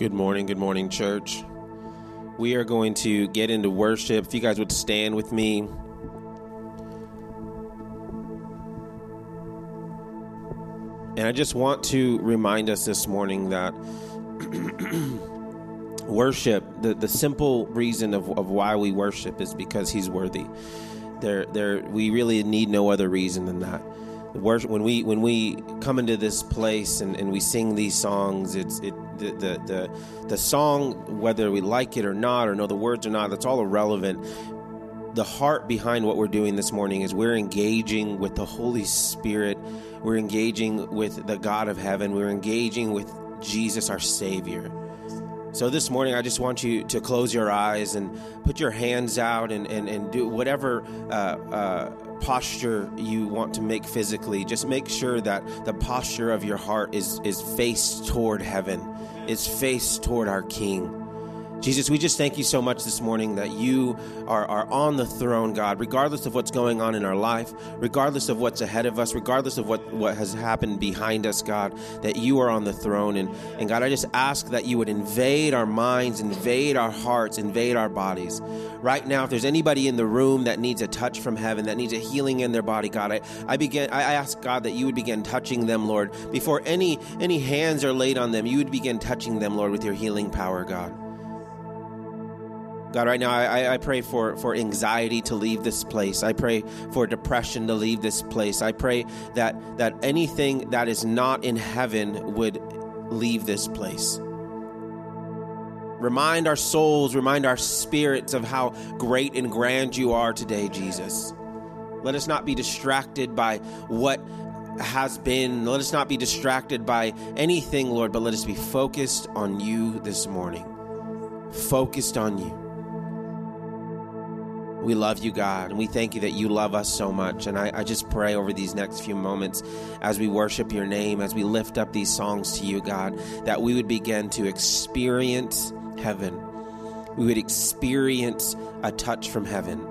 Good morning, church. We are going to get into worship. If you guys would stand with me. And I just want to remind us this morning that worship, the simple reason of why we worship is because he's worthy. We really need no other reason than that. Worship, when we come into this place and we sing these songs, the song, whether we like it or not, or know the words or not, that's all irrelevant. The heart behind what we're doing this morning is we're engaging with the Holy Spirit. We're engaging with the God of heaven. We're engaging with Jesus, our Savior. So this morning, I just want you to close your eyes and put your hands out and do whatever posture you want to make physically. Just make sure that the posture of your heart is faced toward heaven, is faced toward our King. Jesus, we just thank you so much this morning that you are on the throne, God, regardless of what's going on in our life, regardless of what's ahead of us, regardless of what has happened behind us, God, that you are on the throne. And God, I just ask that you would invade our minds, invade our hearts, invade our bodies. Right now, if there's anybody in the room that needs a touch from heaven, that needs a healing in their body, God, I ask, God, that you would begin touching them, Lord. Before any hands are laid on them, you would begin touching them, Lord, with your healing power, God. God, right now, I pray for anxiety to leave this place. I pray for depression to leave this place. I pray that anything that is not in heaven would leave this place. Remind our souls, remind our spirits of how great and grand you are today, Jesus. Let us not be distracted by what has been. Let us not be distracted by anything, Lord, but let us be focused on you this morning. Focused on you. We love you, God, and we thank you that you love us so much. And I just pray over these next few moments as we worship your name, as we lift up these songs to you, God, that we would begin to experience heaven. We would experience a touch from heaven.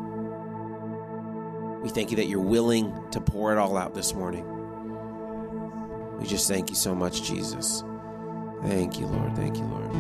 We thank you that you're willing to pour it all out this morning. We just thank you so much, Jesus. Thank you, Lord. Thank you, Lord.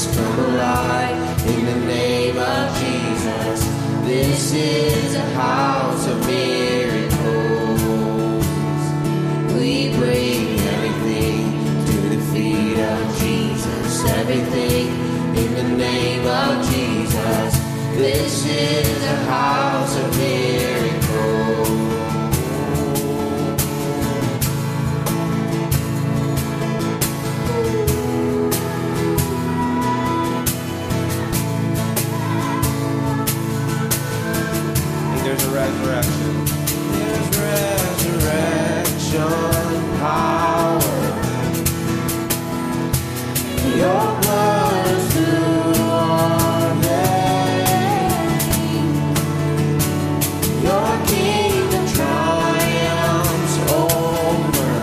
Jesus, come alive in the name of Jesus. This is a house of miracles. We bring everything to the feet of Jesus. Everything in the name of Jesus. This is a house of miracles. Resurrection. There's resurrection power. Your blood is through our veins. Your kingdom triumphs over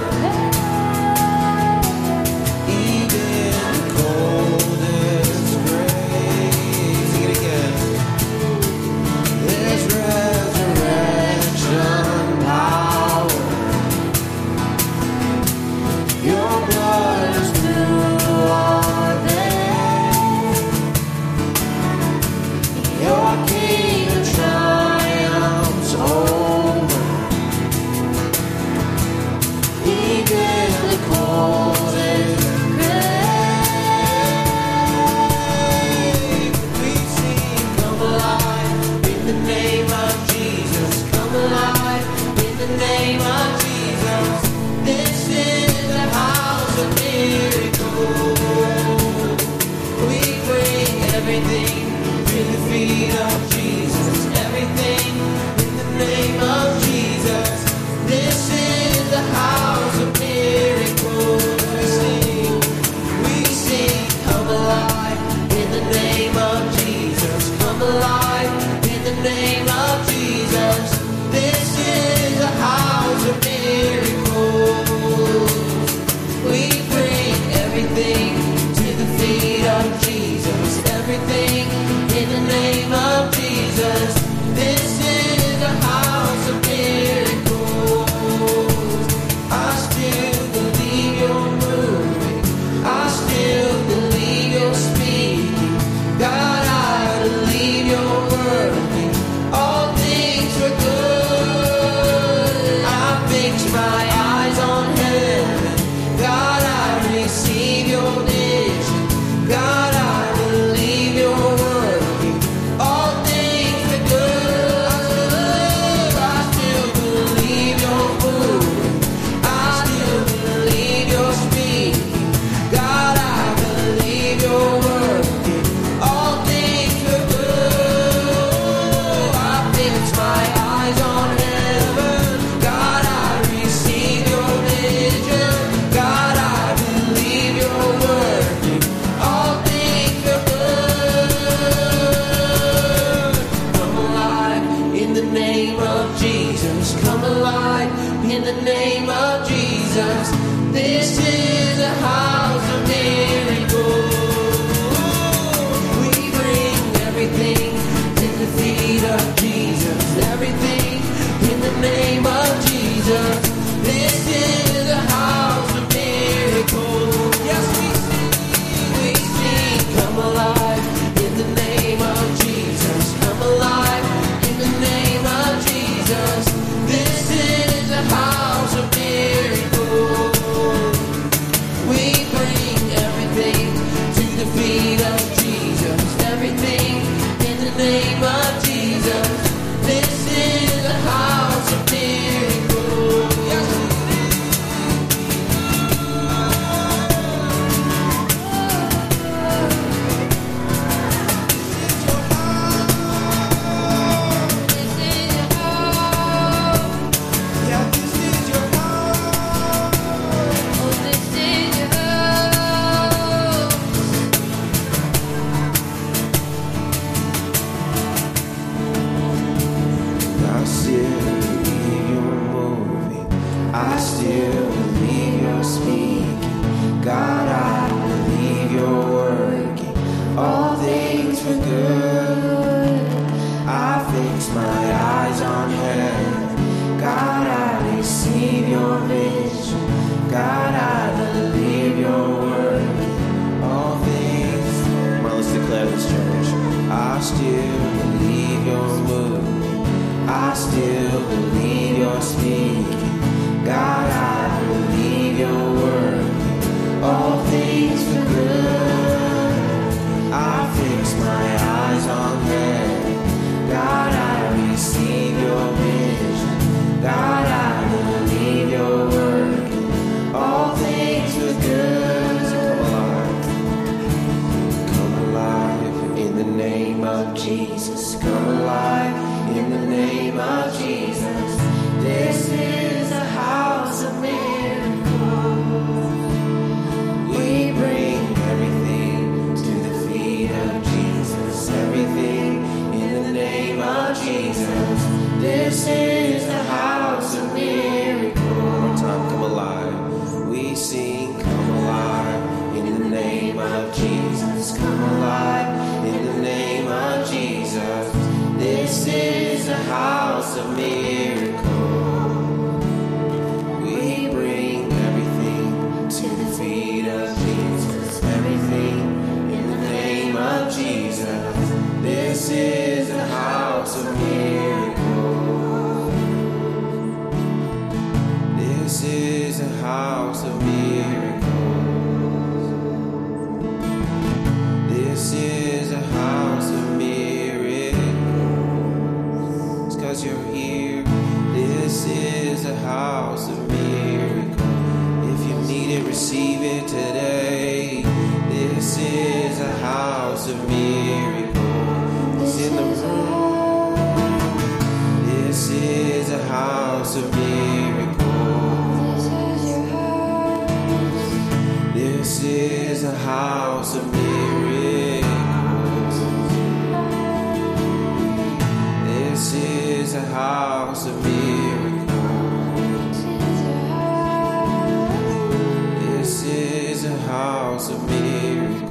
even the coldest grave. Sing it again. There's power. Your blood is through our veins. Your kingdom triumphs over even the coldest grave. We sing, come alive in the name of Jesus. Come alive in the name of Jesus. This is the house of miracles. We bring everything to the feet of Jesus. Everything in the name of Jesus. This is the house of miracles. We sing, come alive in the name of Jesus. Come alive in the name of Jesus. This is a house of miracles. We bring everything to the feet of Jesus. Everything in the name of Jesus. This is a house of miracles. I still believe you're moving. I still believe you're speaking. God, I believe you're working. All things are good. I fix my eyes on heaven. God, I receive your vision. God, I believe you're working. All things are good. I still believe you're moving. I still believe you're speaking. God, I believe you're working. All things are good. I fix my eyes on heaven. God, I receive your vision. God, I believe you're working. All things are good. Come alive in the name of Jesus. Come alive in the name of Jesus. This is a house of miracles. We bring everything to the feet of Jesus. Everything in the name of Jesus. This is a house of miracles. Yes, we sing, come alive in the name of Jesus. Come alive in the name of Jesus. This is a house of miracles. We bring everything to the feet of Jesus. Everything in the name of Jesus. This is a house of miracles. Yes, I still believe you're moving. I still believe you're speaking. God, I believe you're working. All things for good. I fix my eyes on heaven. God, I receive your vision. God, I believe you're working. All things for still believe you're moving. I still believe you're speaking. God, I believe your word. All things for good. I fix my eyes on heaven. God, I receive your vision. God, I believe your word. All things for good. Come alive in the name of Jesus. Come alive in the name of Jesus. This is a house of miracles. We bring everything to the feet of Jesus. Everything in the name of Jesus. This is a house of miracles. One more time, come alive. We sing, come alive in the name of Jesus. Come alive in the name of Jesus. This is a house of miracles. We bring everything to the feet of Jesus. Everything in the name of Jesus. This is a house of miracles. This is a house of miracles. This is a house of miracles. It's 'cause you're here. This is a house of miracles. If you need it, receive it today. This is a house of miracles. It's in the room. This is a house of miracles. This is a house of miracles. This is a house of miracles. This is a house of miracles.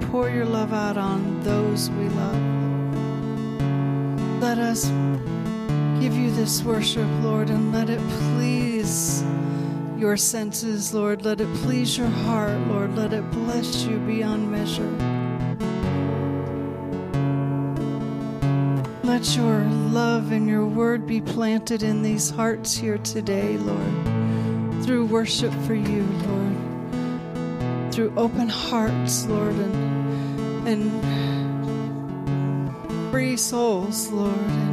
pour your love out on those we love. Let us give you this worship, Lord, and let it please your senses, Lord. Let it please your heart, Lord. Let it bless you beyond measure. Let your love and your word be planted in these hearts here today, Lord, through worship for you, Lord, through open hearts, Lord, and free souls, Lord.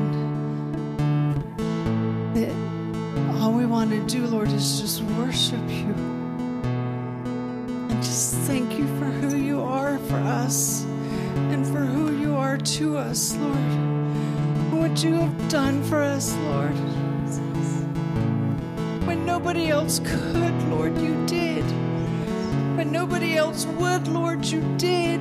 And all we want to do, Lord, is just worship you and just thank you for who you are for us and for who you are to us, Lord. What you have done for us, Lord. When nobody else could, Lord, you did. When nobody else would, Lord, you did.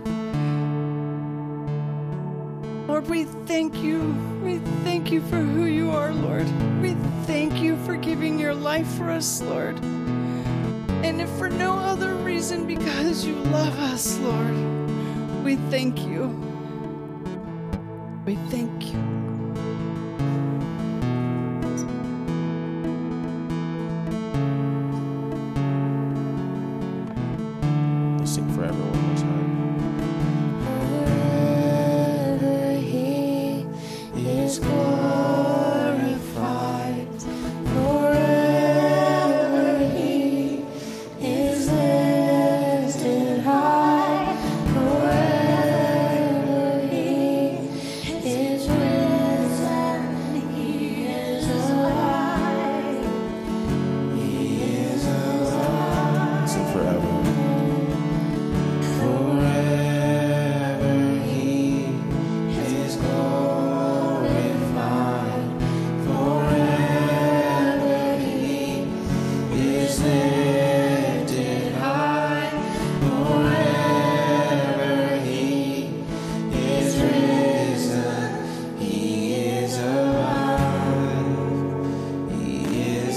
Lord, we thank you. We thank you for who you are, Lord. We thank you for giving your life for us, Lord. And if for no other reason, because you love us, Lord, we thank you. We thank you. Let's sing forever one more time. Forever he is glorified. Forever he is lifted high. Forever he is risen. He is alive. He is alive. Sing forever. Forever he is glorified. Forever he is lifted high. Forever he is risen. He is alive. He is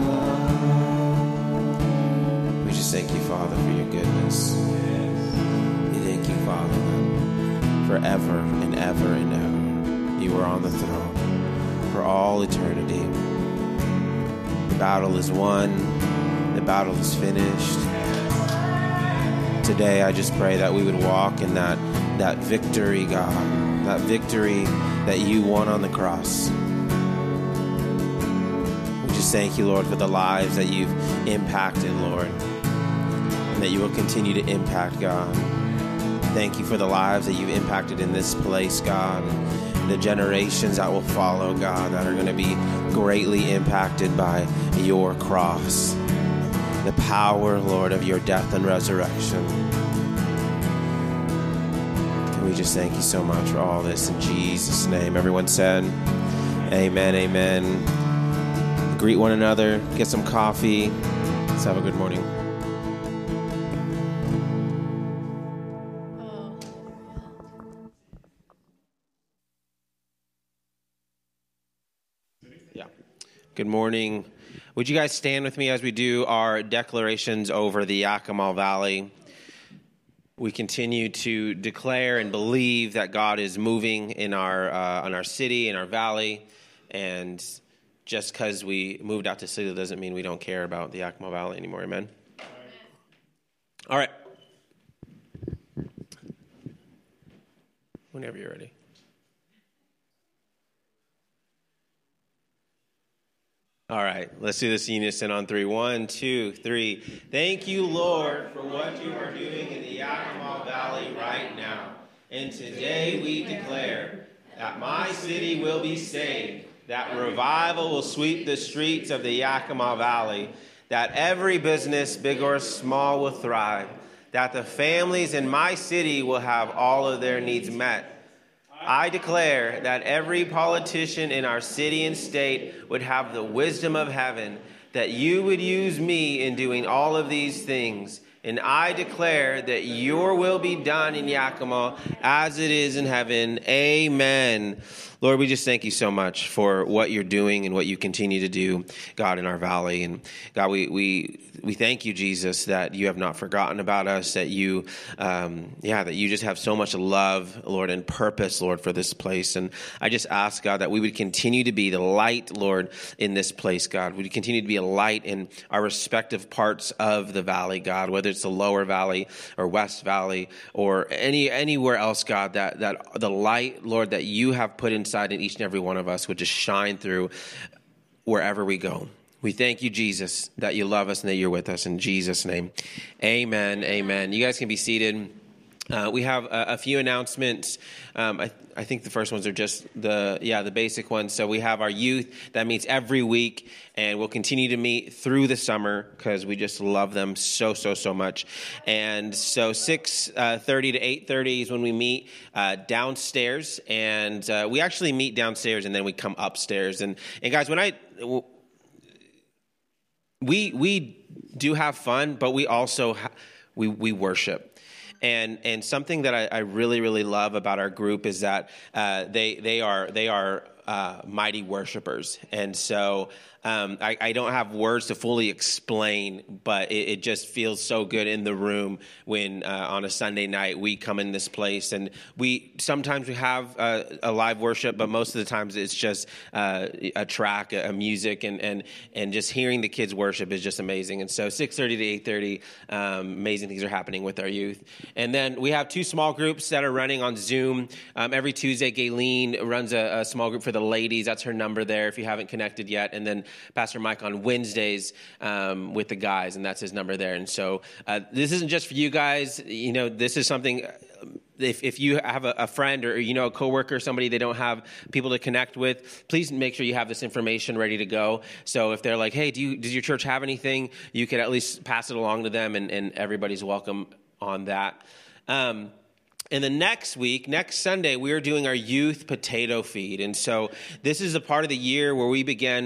alive. We just thank you, Father, for your goodness. We thank you, Father, that forever and ever and ever you are on the throne for all eternity. The battle is won. The battle is finished. Today, I just pray that we would walk in that victory, God, that victory that you won on the cross. We just thank you, Lord, for the lives that you've impacted, Lord, and that you will continue to impact, God. Thank you for the lives that you've impacted in this place, God, and the generations that will follow, God, that are going to be greatly impacted by your cross, the power, Lord, of your death and resurrection. And we just thank you so much for all this in Jesus' name. Everyone said, amen, amen. Greet one another, get some coffee. Let's have a good morning. Good morning. Would you guys stand with me as we do our declarations over the Yakima Valley? We continue to declare and believe that God is moving in our city, in our valley, and just because we moved out to city doesn't mean we don't care about the Yakima Valley anymore. Amen. All right. Whenever you're ready. All right, let's do this in unison on 3. 1, 2, 3. Thank you, Lord, for what you are doing in the Yakima Valley right now. And today we declare that my city will be saved, that revival will sweep the streets of the Yakima Valley, that every business, big or small, will thrive, that the families in my city will have all of their needs met. I declare that every politician in our city and state would have the wisdom of heaven, that you would use me in doing all of these things, And I declare that your will be done in Yakima as it is in heaven. Amen. Lord, we just thank you so much for what you're doing and what you continue to do, God, in our valley. And God, we thank you, Jesus, that you have not forgotten about us, that you, that you just have so much love, Lord, and purpose, Lord, for this place. And I just ask, God, that we would continue to be the light, Lord, in this place, God. We would continue to be a light in our respective parts of the valley, God, whether it's the lower valley or West Valley or anywhere else, God, that the light, Lord, that you have put inside in each and every one of us would just shine through wherever we go. We thank you, Jesus, that you love us and that you're with us. In Jesus' name, amen, amen. You guys can be seated. We have a few announcements. I think the first ones are just the basic ones. So we have our youth that meets every week, and we'll continue to meet through the summer because we just love them so much. And so 6:30 to 8:30 is when we meet downstairs, and we actually meet downstairs and then we come upstairs. And guys, we do have fun, but we also we worship. And something that I really, really love about our group is that they are mighty worshipers. And so I don't have words to fully explain, but it just feels so good in the room when on a Sunday night we come in this place, and sometimes we have a live worship, but most of the times it's just a track, a music, and just hearing the kids worship is just amazing. And so 6:30 to 8:30, amazing things are happening with our youth. And then we have two small groups that are running on Zoom. Every Tuesday, Gayleen runs a small group for the ladies. That's her number there if you haven't connected yet. And then Pastor Mike on Wednesdays with the guys, and that's his number there. And so this isn't just for you guys. You know, this is something, if you have a friend or, a coworker, somebody they don't have people to connect with, please make sure you have this information ready to go. So if they're like, hey, does your church have anything? You could at least pass it along to them, and everybody's welcome on that. And the next Sunday, we are doing our youth potato feed. And so this is the part of the year where we begin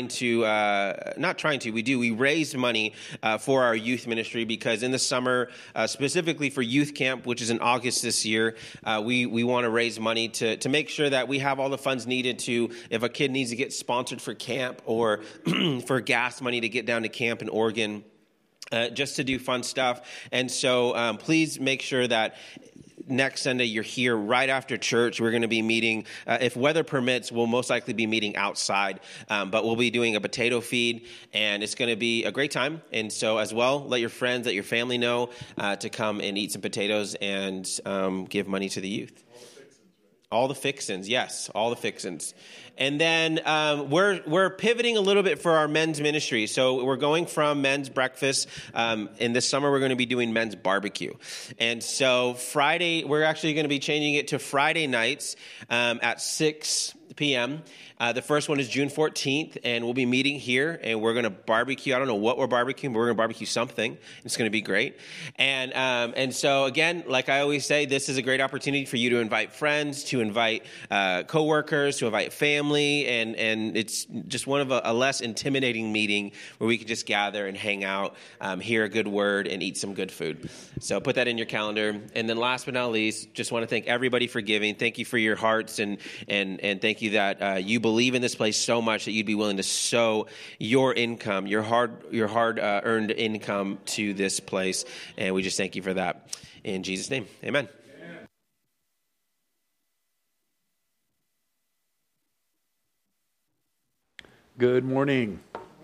we raise money for our youth ministry, because in the summer, specifically for youth camp, which is in August this year, we want to raise money to make sure that we have all the funds needed to, if a kid needs to get sponsored for camp or for gas money to get down to camp in Oregon, just to do fun stuff. And so please make sure that next Sunday you're here right after church. We're going to be meeting, if weather permits, we'll most likely be meeting outside, but we'll be doing a potato feed, and it's going to be a great time. And so as well, let your friends, let your family know to come and eat some potatoes and give money to the youth. All the fixins, yes, all the fixins. And then we're pivoting a little bit for our men's ministry. So we're going from men's breakfast. In this summer, we're going to be doing men's barbecue. And so Friday, we're actually going to be changing it to Friday nights at 6 p.m. The first one is June 14th, and we'll be meeting here, and we're going to barbecue. I don't know what we're barbecuing, but we're going to barbecue something. It's going to be great. And so, again, like I always say, this is a great opportunity for you to invite friends, to invite coworkers, to invite family, and it's just one of a less intimidating meeting where we can just gather and hang out, hear a good word, and eat some good food. So put that in your calendar. And then last but not least, just want to thank everybody for giving. Thank you for your hearts, and thank you that you believe in this place so much that you'd be willing to sow your income, your hard earned income to this place. And we just thank you for that. In Jesus' name, amen. Good morning.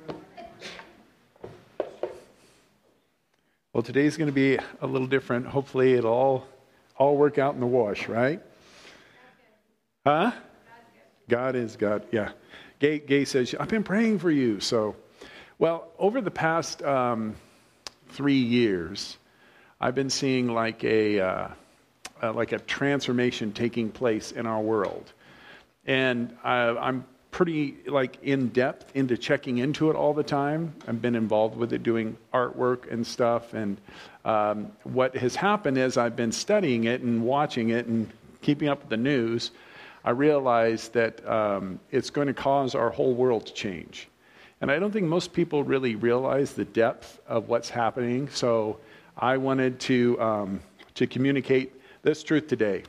Well, today's going to be a little different. Hopefully it'll all work out in the wash, right? Huh? God is God, yeah. Gay says, I've been praying for you. So, well, over the past 3 years, I've been seeing like a transformation taking place in our world. And I'm pretty in depth into checking into it all the time. I've been involved with it, doing artwork and stuff. And what has happened is I've been studying it and watching it and keeping up with the news. I realized that it's going to cause our whole world to change. And I don't think most people really realize the depth of what's happening. So I wanted to communicate this truth today.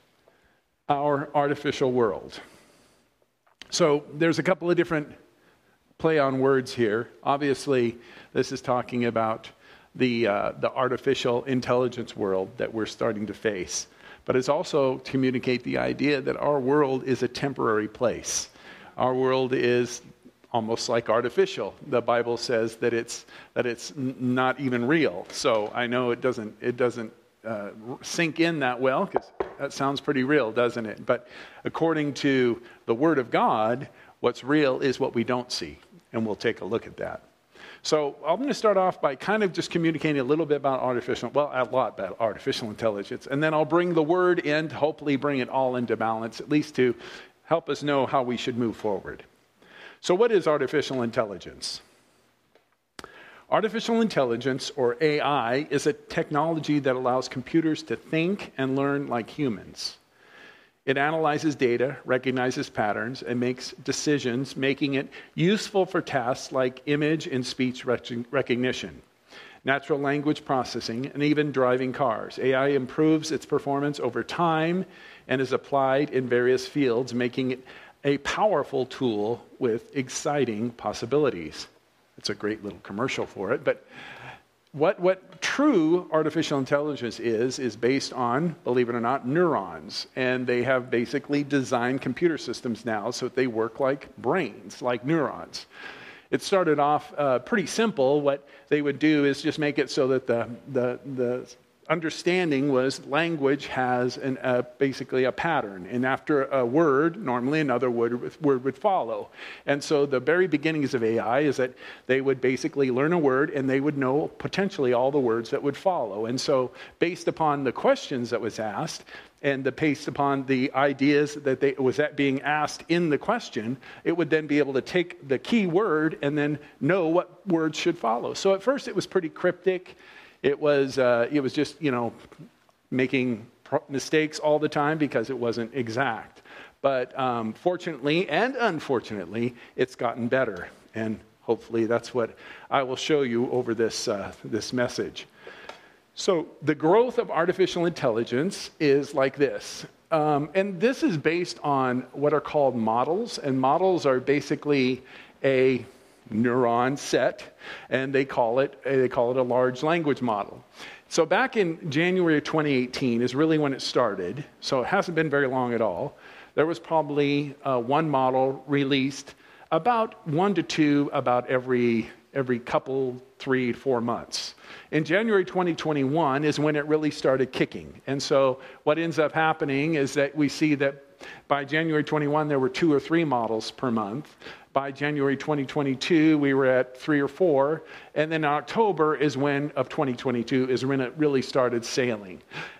Our artificial world. So there's a couple of different play on words here. Obviously, this is talking about the artificial intelligence world that we're starting to face. But it's also to communicate the idea that our world is a temporary place. Our world is almost like artificial. The Bible says that it's not even real. So I know it doesn't sink in that well, because that sounds pretty real, doesn't it? But according to the Word of God, what's real is what we don't see, and we'll take a look at that. So I'm going to start off by kind of just communicating a little bit about a lot about artificial intelligence, and then I'll bring the Word in to hopefully bring it all into balance, at least to help us know how we should move forward. So what is artificial intelligence? Artificial intelligence, or AI, is a technology that allows computers to think and learn like humans. It analyzes data, recognizes patterns, and makes decisions, making it useful for tasks like image and speech recognition, natural language processing, and even driving cars. AI improves its performance over time and is applied in various fields, making it a powerful tool with exciting possibilities. It's a great little commercial for it. But what true artificial intelligence is based on, believe it or not, neurons. And they have basically designed computer systems now so that they work like brains, like neurons. It started off pretty simple. What they would do is just make it so that the understanding was language has basically a pattern, and after a word, normally another word would follow. And so the very beginnings of AI is that they would basically learn a word, and they would know potentially all the words that would follow. And so based upon the questions that was asked, and based upon the ideas that was being asked in the question, it would then be able to take the key word and then know what words should follow. So at first it was pretty cryptic. It was just, making mistakes all the time because it wasn't exact. But fortunately and unfortunately, it's gotten better. And hopefully that's what I will show you over this message. So the growth of artificial intelligence is like this. And this is based on what are called models. And models are basically a neuron set, and they call it a large language model. So back in January of 2018 is really when it started. So it hasn't been very long at all. There was probably one model released, about 1 to 2 about every couple, 3 to 4 months. In January 2021 is when it really started kicking. And so what ends up happening is that we see that by January 21 there were 2 or 3 models per month. By January 2022, we were at 3 or 4. And then October of 2022 is when it really started sailing.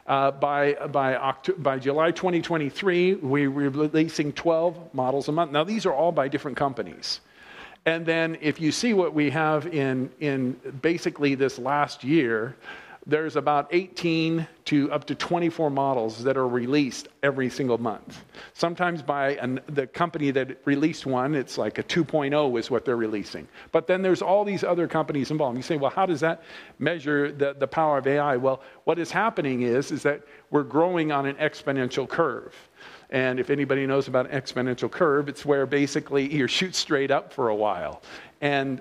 By July 2023, we were releasing 12 models a month. Now, these are all by different companies. And then if you see what we have in basically this last year, there's about 18 to up to 24 models that are released every single month. Sometimes by the company that released one, it's like a 2.0 is what they're releasing. But then there's all these other companies involved. You say, well, how does that measure the power of AI? Well, what is happening is that we're growing on an exponential curve. And if anybody knows about an exponential curve, it's where basically you shoot straight up for a while. And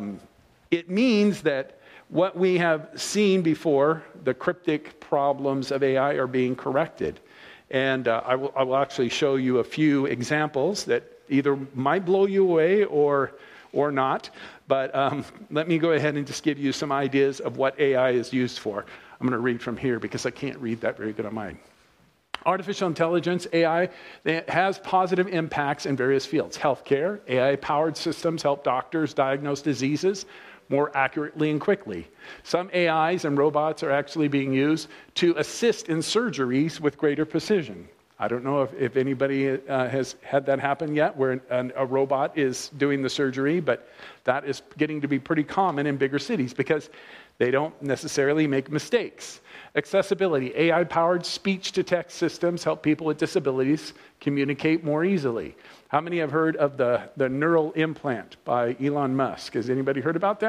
it means that what we have seen before, the cryptic problems of AI, are being corrected. And I will actually show you a few examples that either might blow you away or not. But let me go ahead and just give you some ideas of what AI is used for. I'm going to read from here because I can't read that very good on mine. Artificial intelligence, AI, has positive impacts in various fields. Healthcare, AI-powered systems help doctors diagnose diseases more accurately and quickly. Some AIs and robots are actually being used to assist in surgeries with greater precision. I don't know if anybody has had that happen yet, where a robot is doing the surgery, but that is getting to be pretty common in bigger cities because they don't necessarily make mistakes. Accessibility, AI-powered speech-to-text systems help people with disabilities communicate more easily. How many have heard of the neural implant by Elon Musk? Has anybody heard about that?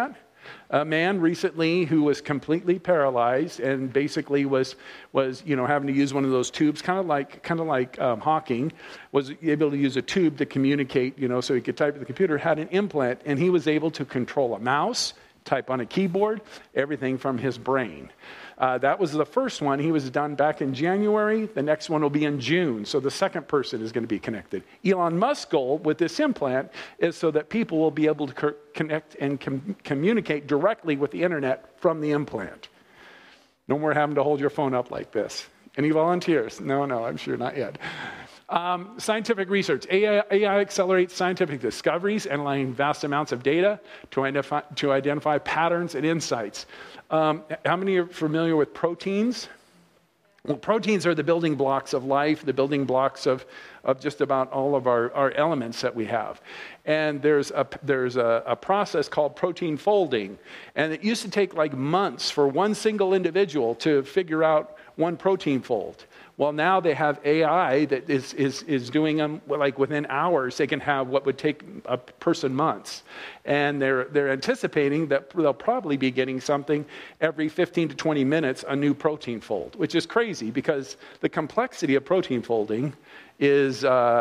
a man recently who was completely paralyzed and basically was having to use one of those tubes, kind of like Hawking, was able to use a tube to communicate, so he could type at the computer, had an implant, and he was able to control a mouse, type on a keyboard, everything from his brain. That was the first one. He was done back in January. The next one will be in June. So the second person is going to be connected. Elon Musk's goal with this implant is so that people will be able to connect and communicate directly with the internet from the implant. No more having to hold your phone up like this. Any volunteers? No, I'm sure not yet. Scientific research. AI accelerates scientific discoveries, analyzing vast amounts of data to identify patterns and insights. How many are familiar with proteins? Well, proteins are the building blocks of life, the building blocks of just about all of our elements that we have. And there's a process called protein folding. And it used to take like months for one single individual to figure out one protein fold. Well, now they have AI that is doing them like within hours. They can have what would take a person months. And they're anticipating that they'll probably be getting something every 15 to 20 minutes, a new protein fold, which is crazy because the complexity of protein folding is,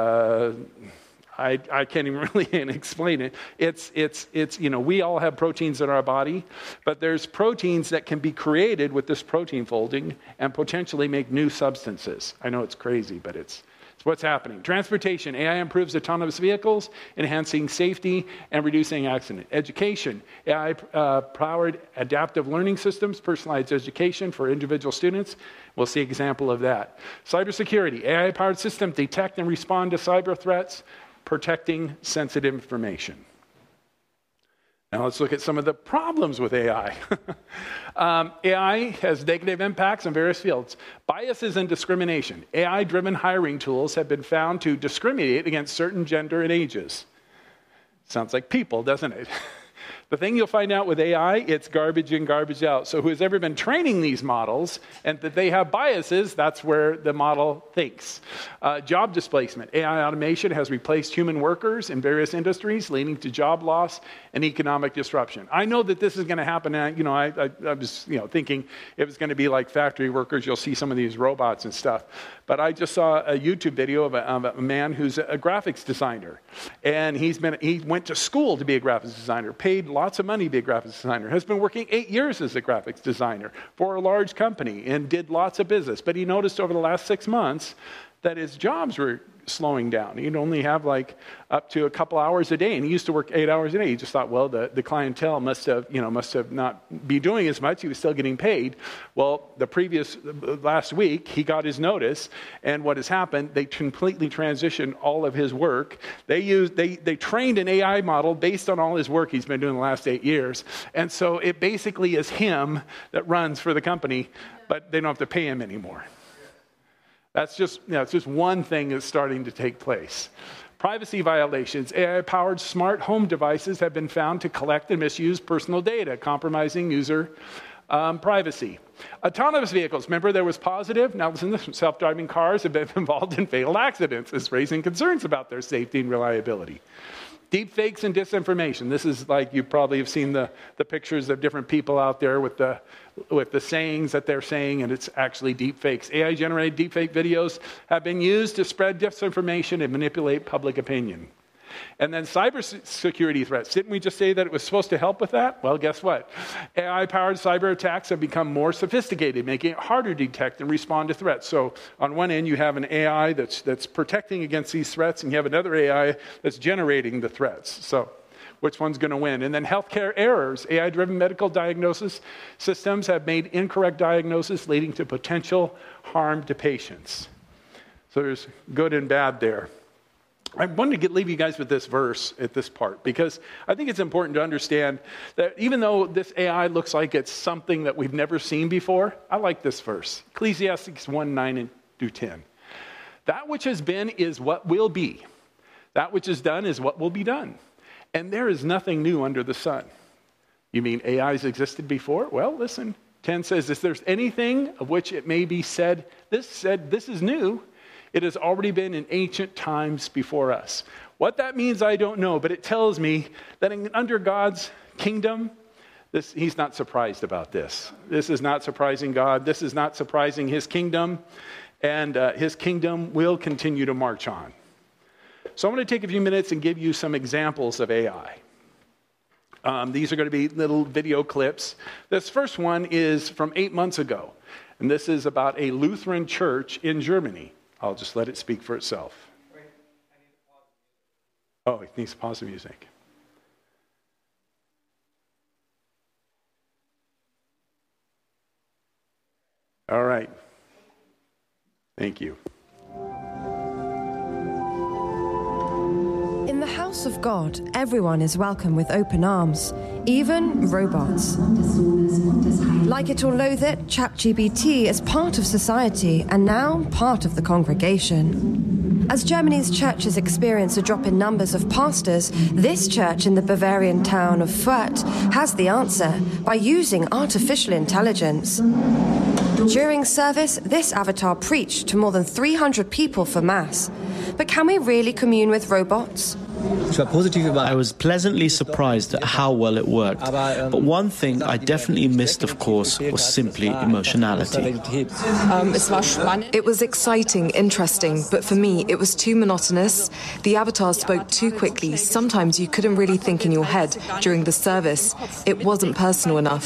I can't even really explain it. It's we all have proteins in our body, but there's proteins that can be created with this protein folding and potentially make new substances. I know it's crazy, but it's what's happening. Transportation. AI improves autonomous vehicles, enhancing safety and reducing accident. Education. AI-powered adaptive learning systems, personalized education for individual students. We'll see an example of that. Cybersecurity. AI-powered systems detect and respond to cyber threats, protecting sensitive information. Now let's look at some of the problems with AI. AI has negative impacts on various fields. Biases and discrimination. AI-driven hiring tools have been found to discriminate against certain gender and ages. Sounds like people, doesn't it? The thing you'll find out with AI, it's garbage in, garbage out. So who's ever been training these models and that they have biases, that's where the model thinks. Job displacement. AI automation has replaced human workers in various industries, leading to job loss and economic disruption. I know that this is going to happen. I was thinking it was going to be like factory workers. You'll see some of these robots and stuff. But I just saw a YouTube video of a man who's a graphics designer. And he went to school to be a graphics designer, paid lots of money to be a graphics designer, has been working 8 years as a graphics designer for a large company and did lots of business. But he noticed over the last 6 months that his jobs were slowing down. He'd only have like up to a couple hours a day, and he used to work 8 hours a day. He just thought, well, the clientele must have not be doing as much. He was still getting paid. Well, last week he got his notice, and what has happened? They completely transitioned all of his work. They trained an AI model based on all his work he's been doing the last 8 years, and so it basically is him that runs for the company, but they don't have to pay him anymore. That's just, it's just one thing that's starting to take place. Privacy violations. AI-powered smart home devices have been found to collect and misuse personal data, compromising user privacy. Autonomous vehicles. Remember, there was positive. Now listen, self-driving cars have been involved in fatal accidents. It's raising concerns about their safety and reliability. Deep fakes and disinformation. This is like you probably have seen the pictures of different people out there with the sayings that they're saying, and it's actually deep fakes. AI-generated deep fake videos have been used to spread disinformation and manipulate public opinion. And then cybersecurity threats. Didn't we just say that it was supposed to help with that? Well, guess what? AI-powered cyber attacks have become more sophisticated, making it harder to detect and respond to threats. So on one end, you have an AI that's protecting against these threats, and you have another AI that's generating the threats. So which one's going to win? And then healthcare errors. AI-driven medical diagnosis systems have made incorrect diagnosis, leading to potential harm to patients. So there's good and bad there. I wanted to leave you guys with this verse at this part, because I think it's important to understand that even though this AI looks like it's something that we've never seen before, I like this verse. Ecclesiastes 1:9-10. That which has been is what will be. That which is done is what will be done. And there is nothing new under the sun. You mean AI's existed before? Well, listen. 10 says, if there's anything of which it may be said, this is new. It has already been in ancient times before us. What that means, I don't know, but it tells me that under God's kingdom, He's not surprised about this. This is not surprising God. This is not surprising his kingdom. And his kingdom will continue to march on. So I'm going to take a few minutes and give you some examples of AI. These are going to be little video clips. This first one is from 8 months ago. And this is about a Lutheran church in Germany. I'll just let it speak for itself. Oh, it needs to pause the music. All right. Thank you. In the house of God, everyone is welcome with open arms, even robots. Like it or loathe it, ChatGPT is part of society and now part of the congregation. As Germany's churches experience a drop in numbers of pastors, this church in the Bavarian town of Fürth has the answer by using artificial intelligence. During service, this avatar preached to more than 300 people for Mass. But can we really commune with robots? I was pleasantly surprised at how well it worked. But one thing I definitely missed, of course, was simply emotionality. It was exciting, interesting, but for me, it was too monotonous. The avatar spoke too quickly. Sometimes you couldn't really think in your head during the service. It wasn't personal enough.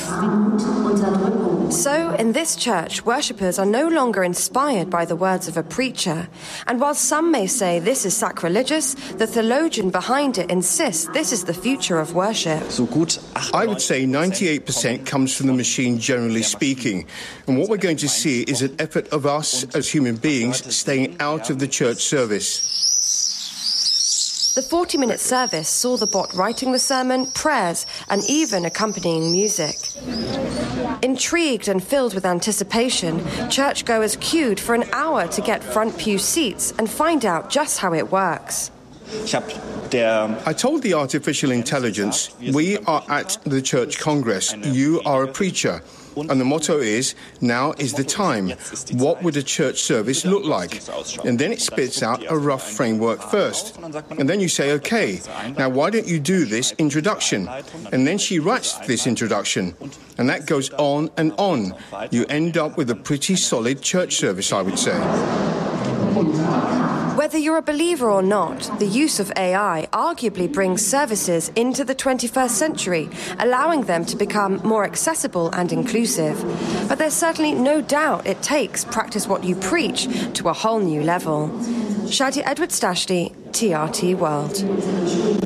So, in this church, worshippers are no longer inspired by the words of a preacher. And while some may say this is sacrilegious, the theologian behind it insists this is the future of worship. I would say 98% comes from the machine, generally speaking. And what we're going to see is an effort of us as human beings staying out of the church service. The 40-minute service saw the bot writing the sermon, prayers, and even accompanying music. Intrigued and filled with anticipation, churchgoers queued for an hour to get front pew seats and find out just how it works. I told the artificial intelligence, we are at the church congress, you are a preacher. And the motto is, now is the time. What would a church service look like? And then it spits out a rough framework first. And then you say, okay, now why don't you do this introduction? And then she writes this introduction. And that goes on and on. You end up with a pretty solid church service, I would say. Whether you're a believer or not, the use of AI arguably brings services into the 21st century, allowing them to become more accessible and inclusive. But there's certainly no doubt it takes practice what you preach to a whole new level. Shadia Edwards-Dashley, TRT World.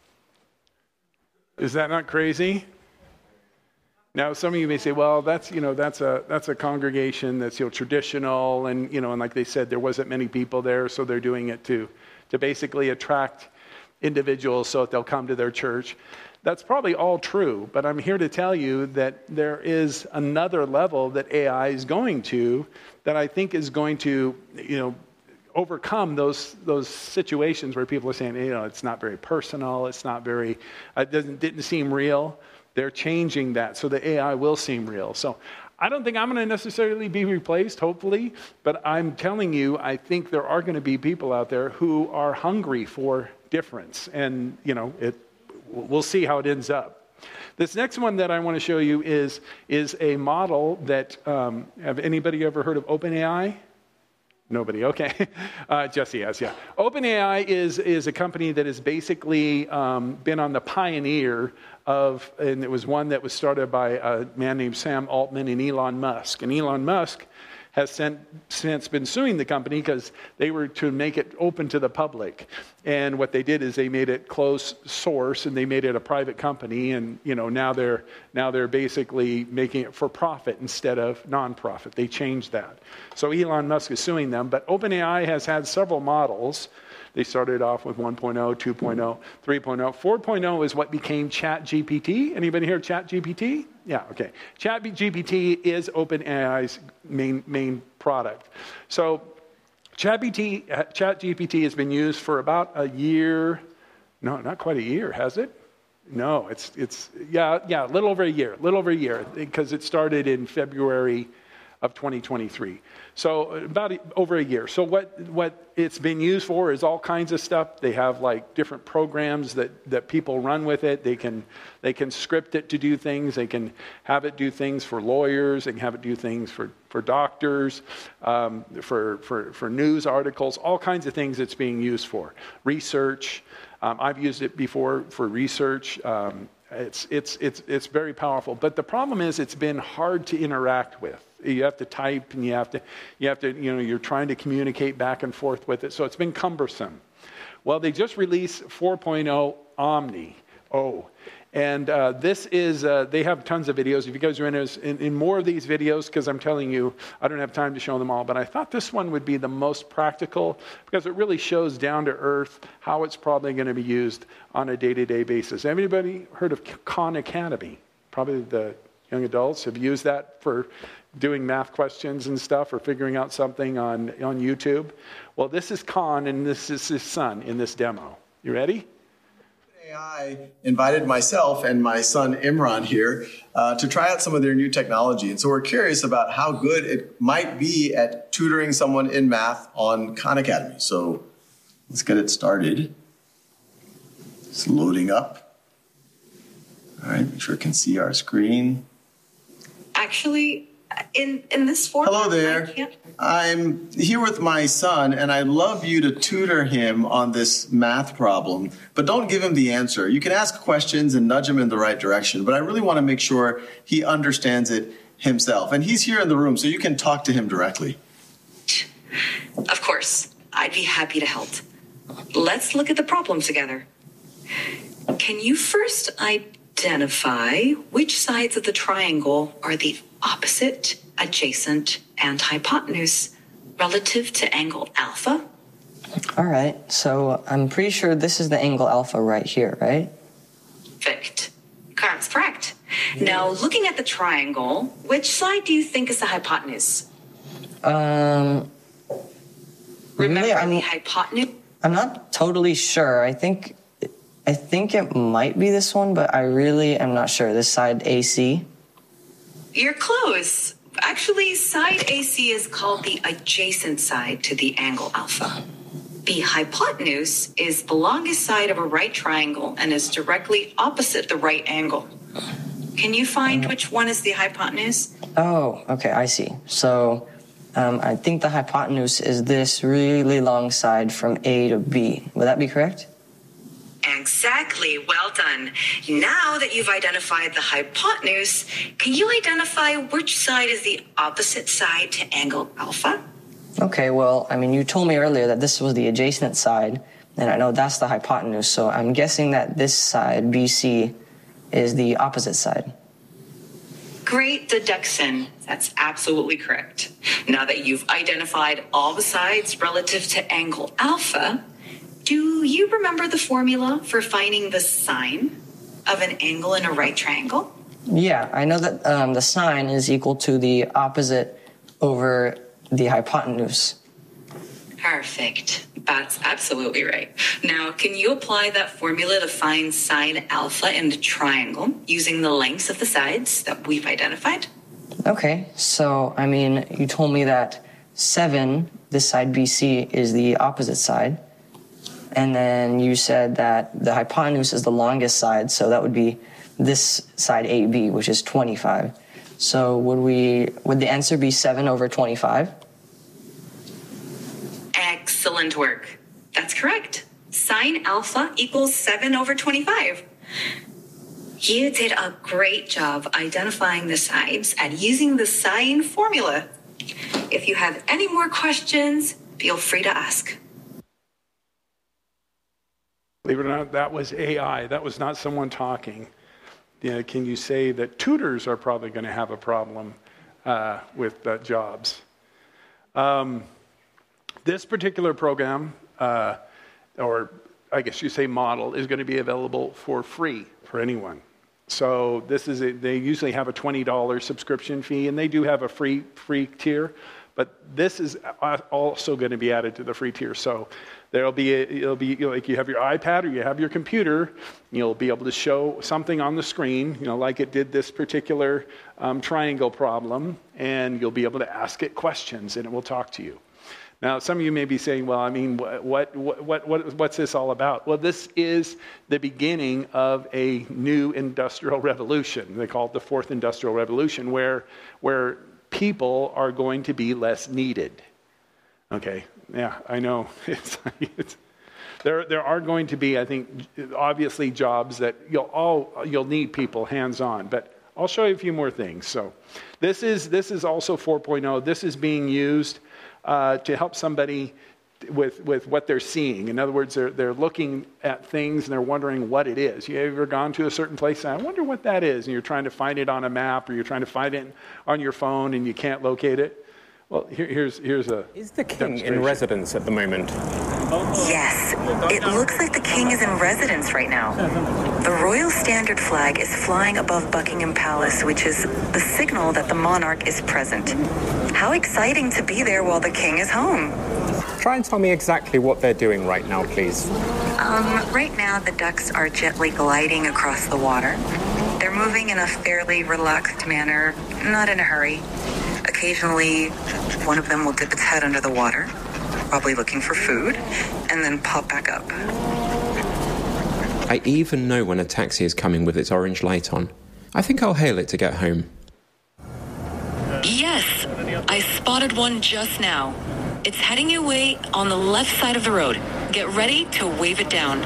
Is that not crazy? Now, some of you may say, well, that's a congregation that's traditional, and and like they said, there wasn't many people there, so they're doing it to basically attract individuals so that they'll come to their church. That's probably all true, but I'm here to tell you that there is another level that AI is going to that I think is going to, overcome those situations where people are saying, it's not very personal, it didn't seem real. They're changing that so the AI will seem real. So I don't think I'm going to necessarily be replaced, hopefully, but I'm telling you, I think there are going to be people out there who are hungry for difference, and we'll see how it ends up. This next one that I want to show you is a model that have anybody ever heard of OpenAI? Nobody, okay. Jesse has, yeah. OpenAI is a company that has basically been on the pioneer and it was one that was started by a man named Sam Altman and Elon Musk. And Elon Musk has since been suing the company because they were to make it open to the public. And what they did is they made it closed source and they made it a private company. And now they're basically making it for profit instead of nonprofit. They changed that. So Elon Musk is suing them. But OpenAI has had several models. They started off with 1.0, 2.0, 3.0. 4.0 is what became ChatGPT. Anybody hear ChatGPT? Yeah, okay. ChatGPT is OpenAI's main product. So ChatGPT has been used for about a year. No, not quite a year, has it? No, it's a little over a year, because it started in February of 2023. So about over a year. So what it's been used for is all kinds of stuff. They have like different programs that people run with it. They can script it to do things. They can have it do things for lawyers. They can have it do things for doctors, for news articles, all kinds of things it's being used for. Research. I've used it before for research. It's very powerful. But the problem is it's been hard to interact with. You have to type and you have to, you're trying to communicate back and forth with it. So it's been cumbersome. Well, they just released 4.0 Omni. And this is, they have tons of videos. If you guys are in more of these videos, because I'm telling you, I don't have time to show them all, but I thought this one would be the most practical because it really shows down to earth how it's probably going to be used on a day-to-day basis. Anybody heard of Khan Academy? Probably the young adults have used that for doing math questions and stuff or figuring out something on YouTube. Well, this is Khan and this is his son in this demo. You ready? I invited myself and my son Imran here to try out some of their new technology. And so we're curious about how good it might be at tutoring someone in math on Khan Academy. So let's get it started. It's loading up. All right, make sure it can see our screen. Actually, in this format, hello there. I'm here with my son, and I'd love you to tutor him on this math problem, but don't give him the answer. You can ask questions and nudge him in the right direction, but I really want to make sure he understands it himself. And he's here in the room, so you can talk to him directly. Of course, I'd be happy to help. Let's look at the problem together. Can you first identify which sides of the triangle are the opposite, adjacent, and hypotenuse relative to angle alpha? All right, so I'm pretty sure this is the angle alpha right here, right? Perfect. That's correct. Now, looking at the triangle, which side do you think is the hypotenuse? Remember the hypotenuse? I'm not totally sure. I think it might be this one, but I really am not sure. This side AC? You're close. Actually, side AC is called the adjacent side to the angle alpha. The hypotenuse is the longest side of a right triangle and is directly opposite the right angle. Can you find which one is the hypotenuse? Oh, okay, I see. So I think the hypotenuse is this really long side from A to B. Would that be correct? Exactly. Well done. Now that you've identified the hypotenuse, can you identify which side is the opposite side to angle alpha? Okay, well, you told me earlier that this was the adjacent side, and I know that's the hypotenuse, so I'm guessing that this side, BC, is the opposite side. Great deduction. That's absolutely correct. Now that you've identified all the sides relative to angle alpha, do you remember the formula for finding the sine of an angle in a right triangle? Yeah, I know that the sine is equal to the opposite over the hypotenuse. Perfect. That's absolutely right. Now, can you apply that formula to find sine alpha in the triangle using the lengths of the sides that we've identified? Okay, so, you told me that 7, this side BC, is the opposite side. And then you said that the hypotenuse is the longest side, so that would be this side AB, which is 25. So would the answer be 7 over 25? Excellent work. That's correct. Sine alpha equals 7 over 25. You did a great job identifying the sides and using the sine formula. If you have any more questions, feel free to ask. Believe it or not, that was AI. That was not someone talking. Can you say that tutors are probably going to have a problem with jobs? This particular program, or I guess you say model, is going to be available for free for anyone. So they usually have a $20 subscription fee, and they do have a free tier. But this is also going to be added to the free tier. So it'll be like you have your iPad or you have your computer, you'll be able to show something on the screen, like it did this particular triangle problem, and you'll be able to ask it questions and it will talk to you. Now, some of you may be saying, well, I mean, what's this all about? Well, this is the beginning of a new industrial revolution. They call it the fourth industrial revolution, where people are going to be less needed. Okay, yeah, I know. There are going to be, I think, obviously jobs that you'll need people hands-on, but I'll show you a few more things. So this is also 4.0. This is being used to help somebody with what they're seeing. In other words, they're looking at things and they're wondering what it is. You ever gone to a certain place and I wonder what that is, and you're trying to find it on a map or you're trying to find it on your phone and you can't locate it? Well, here's a Is the king in residence at the moment? Yes, it looks like the king is in residence right now. The royal standard flag is flying above Buckingham Palace, which is the signal that the monarch is present. How exciting to be there while the king is home. Try and tell me exactly what they're doing right now, please. Right now the ducks are gently gliding across the water. They're moving in a fairly relaxed manner, not in a hurry. Occasionally, one of them will dip its head under the water, probably looking for food, and then pop back up. I even know when a taxi is coming with its orange light on. I think I'll hail it to get home. Yes, I spotted one just now. It's heading your way on the left side of the road. Get ready to wave it down.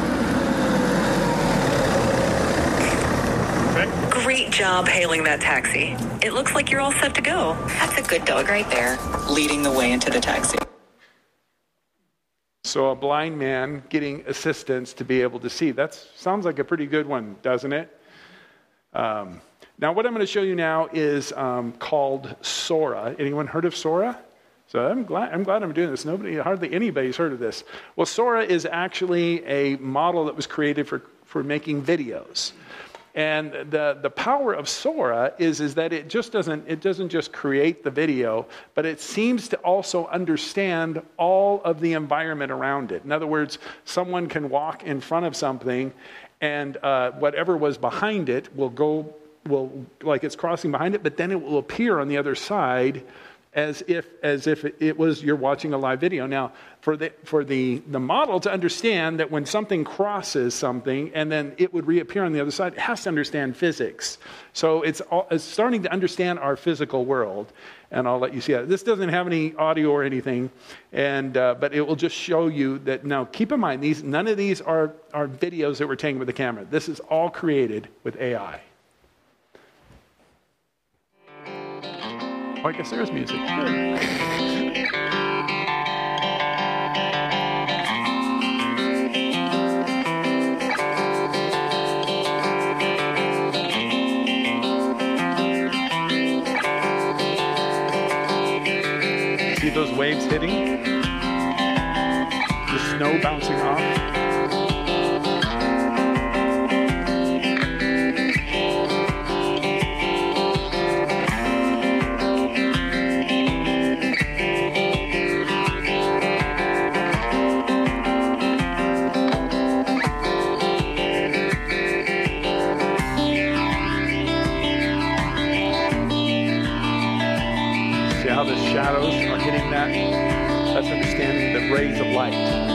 Great job hailing that taxi. It looks like you're all set to go. That's a good dog right there, leading the way into the taxi. So a blind man getting assistance to be able to see. That sounds like a pretty good one, doesn't it? Now what I'm going to show you now is called Sora. Anyone heard of Sora? So I'm glad I'm doing this. Hardly anybody's heard of this. Well, Sora is actually a model that was created for making videos. And the power of Sora is that it doesn't just create the video, but it seems to also understand all of the environment around it. In other words, someone can walk in front of something, and whatever was behind it will like it's crossing behind it, but then it will appear on the other side as if it was you're watching a live video. Now, for the model to understand that when something crosses something and then it would reappear on the other side, it has to understand physics. So it's starting to understand our physical world, and I'll let you see that. This doesn't have any audio or anything, and but it will just show you that. Now, keep in mind, none of these are videos that were taken with the camera. This is all created with AI. Oh, I guess there's music. Good. See those waves hitting? The snow bouncing off? How the shadows are hitting that. That's understanding the rays of light.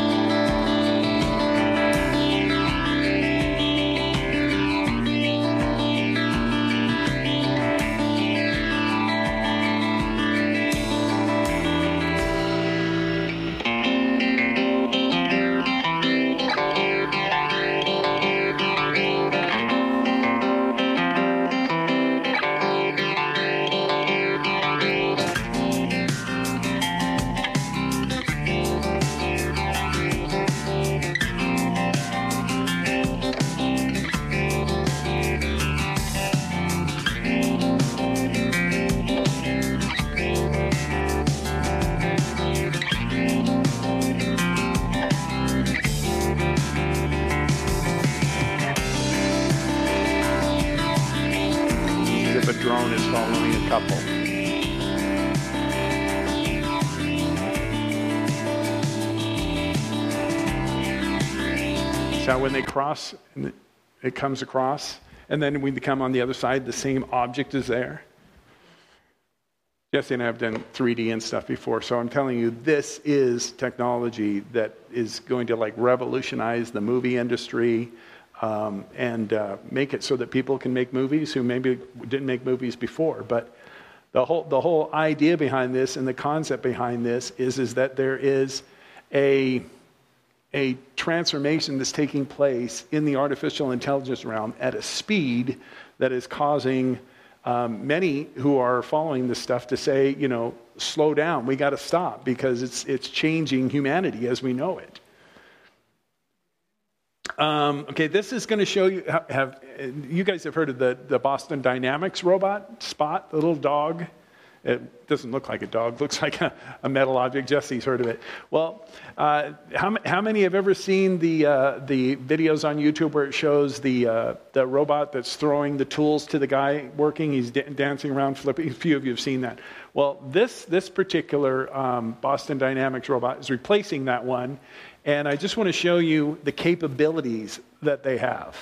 So when they cross, it comes across, and then when they come on the other side, the same object is there. Jesse and I have done 3D and stuff before, so I'm telling you, this is technology that is going to like revolutionize the movie industry and make it so that people can make movies who maybe didn't make movies before. But the whole idea behind this and the concept behind this is that there is a transformation that's taking place in the artificial intelligence realm at a speed that is causing many who are following this stuff to say, slow down, we got to stop because it's changing humanity as we know it. Okay, this is going to show you, you guys have heard of the Boston Dynamics robot, Spot, the little dog? It doesn't look like a dog, looks like a metal object. Jesse's heard of it. Well, how many have ever seen the videos on YouTube where it shows the robot that's throwing the tools to the guy working? He's dancing around, flipping. A few of you have seen that. Well, this particular Boston Dynamics robot is replacing that one, and I just want to show you the capabilities that they have.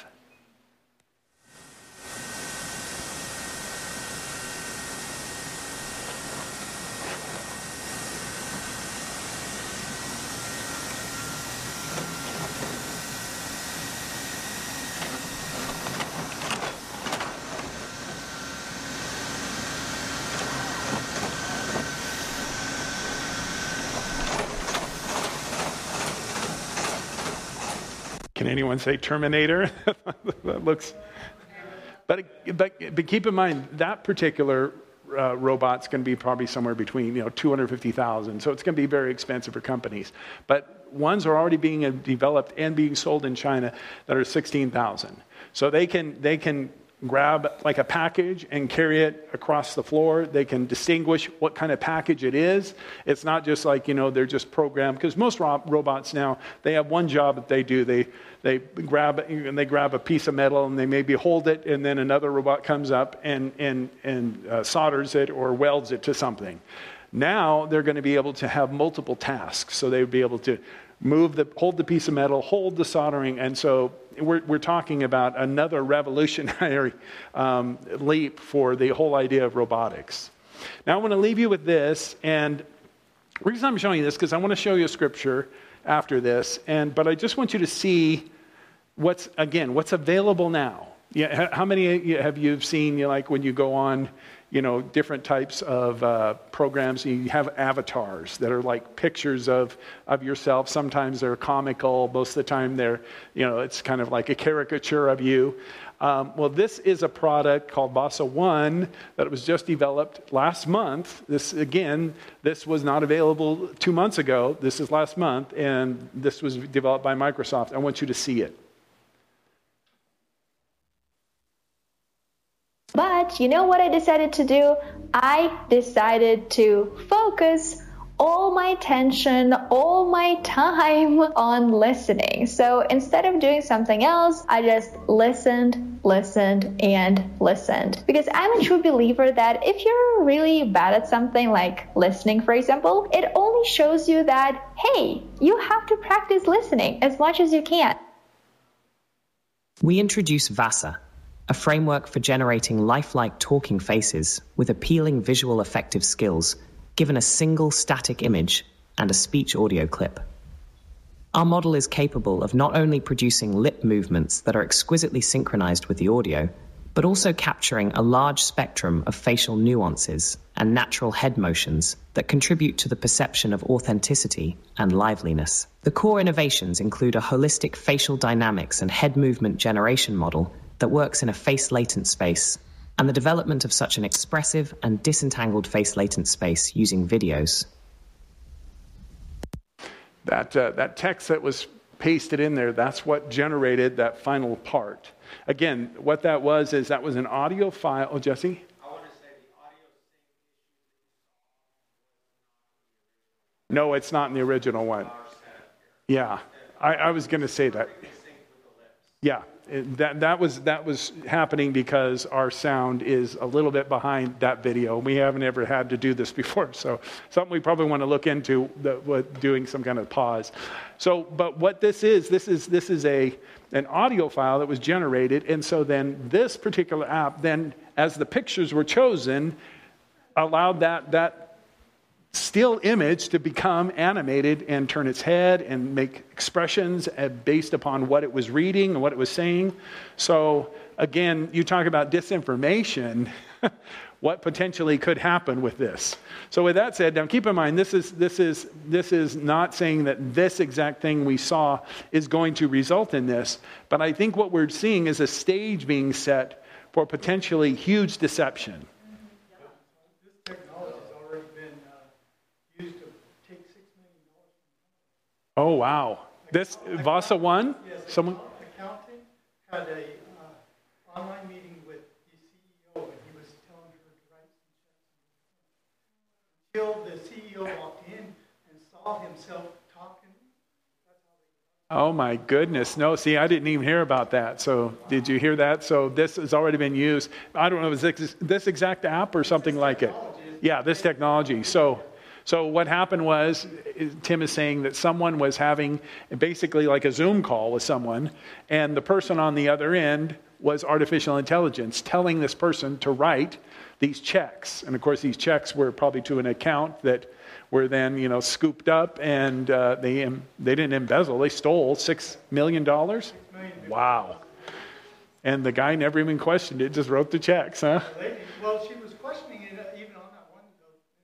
Can anyone say Terminator? That looks. But keep in mind that particular robot's going to be probably somewhere between $250,000. So it's going to be very expensive for companies. But ones are already being developed and being sold in China that are $16,000. So they can grab like a package and carry it across the floor. They can distinguish what kind of package it is. It's not just like, they're just programmed, because most robots now, they have one job that they do. They grab a piece of metal and they maybe hold it, and then another robot comes up and solders it or welds it to something. Now they're going to be able to have multiple tasks. So they would be able to hold the piece of metal, hold the soldering, and so we're talking about another revolutionary leap for the whole idea of robotics. Now I want to leave you with this, and the reason I'm showing you this because I want to show you a scripture after this, but I just want you to see what's available now. Yeah, how many have you seen? Like when you go on, different types of programs, you have avatars that are like pictures of yourself. Sometimes they're comical. Most of the time they're, it's kind of like a caricature of you. Well, this is a product called Bossa One that was just developed last month. This was not available 2 months ago. This is last month, and this was developed by Microsoft. I want you to see it. But you know what I decided to do? I decided to focus all my attention, all my time on listening. So instead of doing something else, I just listened, and listened. Because I'm a true believer that if you're really bad at something like listening, for example, it only shows you that, hey, you have to practice listening as much as you can. We introduce Vasa, a framework for generating lifelike talking faces with appealing visual effective skills, given a single static image and a speech audio clip. Our model is capable of not only producing lip movements that are exquisitely synchronized with the audio, but also capturing a large spectrum of facial nuances and natural head motions that contribute to the perception of authenticity and liveliness. The core innovations include a holistic facial dynamics and head movement generation model that works in a face-latent space, and the development of such an expressive and disentangled face-latent space using videos. That text that was pasted in there, that's what generated that final part. Again, what that was is that was an audio file. Oh, Jesse? I want to say the audio sync. No, it's not in the original one. Yeah, I was going to say that. Yeah, that was happening because our sound is a little bit behind that video. We haven't ever had to do this before, so something we probably want to look into, doing some kind of pause. So, but what this is an audio file that was generated, and so then this particular app, then as the pictures were chosen, allowed that still image to become animated and turn its head and make expressions based upon what it was reading and what it was saying. So again, you talk about disinformation, what potentially could happen with this. So with that said, now keep in mind, this is not saying that this exact thing we saw is going to result in this, but I think what we're seeing is a stage being set for potentially huge deception. Oh, wow. This Vasa 1? Yes, Someone? Accounting had a online meeting with the CEO, and he was telling her to write some checks. Until the CEO walked in and saw himself talking. Oh, my goodness. No, see, I didn't even hear about that. So did you hear that? So this has already been used. I don't know, is this exact app or something like it? Yeah, this technology. So what happened was, Tim is saying that someone was having basically like a Zoom call with someone, and the person on the other end was artificial intelligence telling this person to write these checks. And of course, these checks were probably to an account that were then, scooped up, and they didn't embezzle. They stole $6 million. Wow. And the guy never even questioned it, just wrote the checks, huh? Well, she was questioning it even on that one.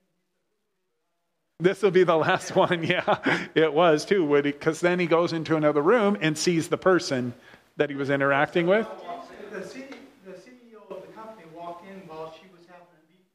This will be the last one. Yeah, it was too, because then he goes into another room and sees the person that he was interacting with. The CEO of the company walked in while she was having a meeting.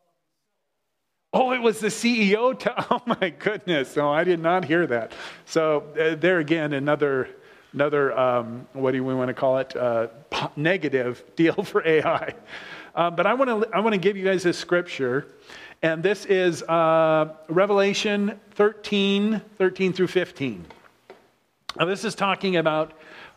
Oh, it was the CEO. Oh my goodness! No, I did not hear that. So there again, another what do we want to call it? Negative deal for AI. But I want to give you guys this scripture. And this is Revelation 13 through 15. Now, this is talking about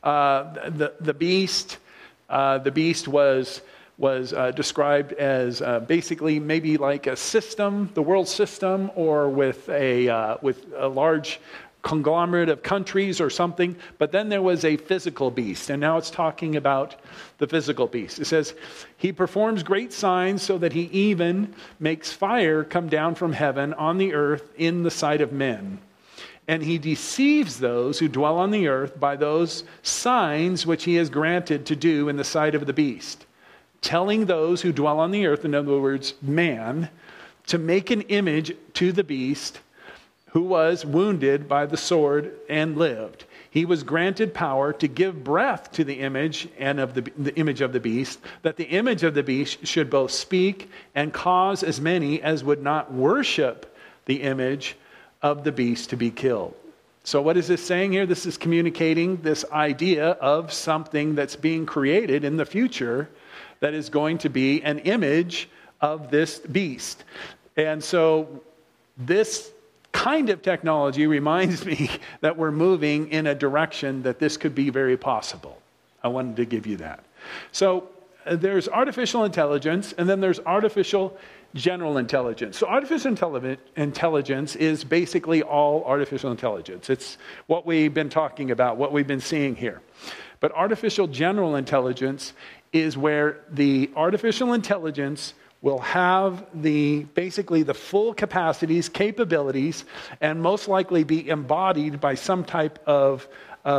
the beast. The beast was described as basically maybe like a system, the world system, or with a large conglomerate of countries or something. But then there was a physical beast, and now it's talking about the physical beast. It says, he performs great signs so that he even makes fire come down from heaven on the earth in the sight of men. And he deceives those who dwell on the earth by those signs which he has granted to do in the sight of the beast, telling those who dwell on the earth, in other words, man, to make an image to the beast, who was wounded by the sword and lived. He was granted power to give breath to the image and of the image of the beast, that the image of the beast should both speak and cause as many as would not worship the image of the beast to be killed. So what is this saying here? This is communicating this idea of something that's being created in the future that is going to be an image of this beast. And so this kind of technology reminds me that we're moving in a direction that this could be very possible. I wanted to give you that. So there's artificial intelligence, and then there's artificial general intelligence. So artificial intelligence is basically all artificial intelligence. It's what we've been talking about, what we've been seeing here. But artificial general intelligence is where the artificial intelligence will have basically the full capacities, capabilities, and most likely be embodied by some type of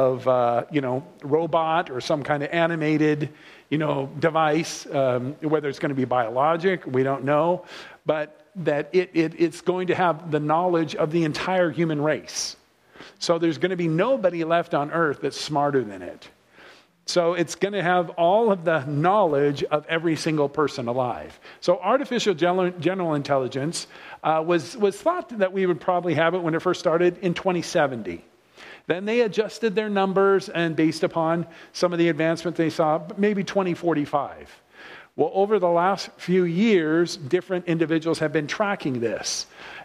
robot or some kind of animated, device, whether it's going to be biologic, we don't know, but that it's going to have the knowledge of the entire human race. So there's going to be nobody left on earth that's smarter than it. So it's going to have all of the knowledge of every single person alive. So artificial general intelligence was thought that we would probably have it when it first started in 2070. Then they adjusted their numbers, and based upon some of the advancements they saw, maybe 2045. Well, over the last few years, different individuals have been tracking this.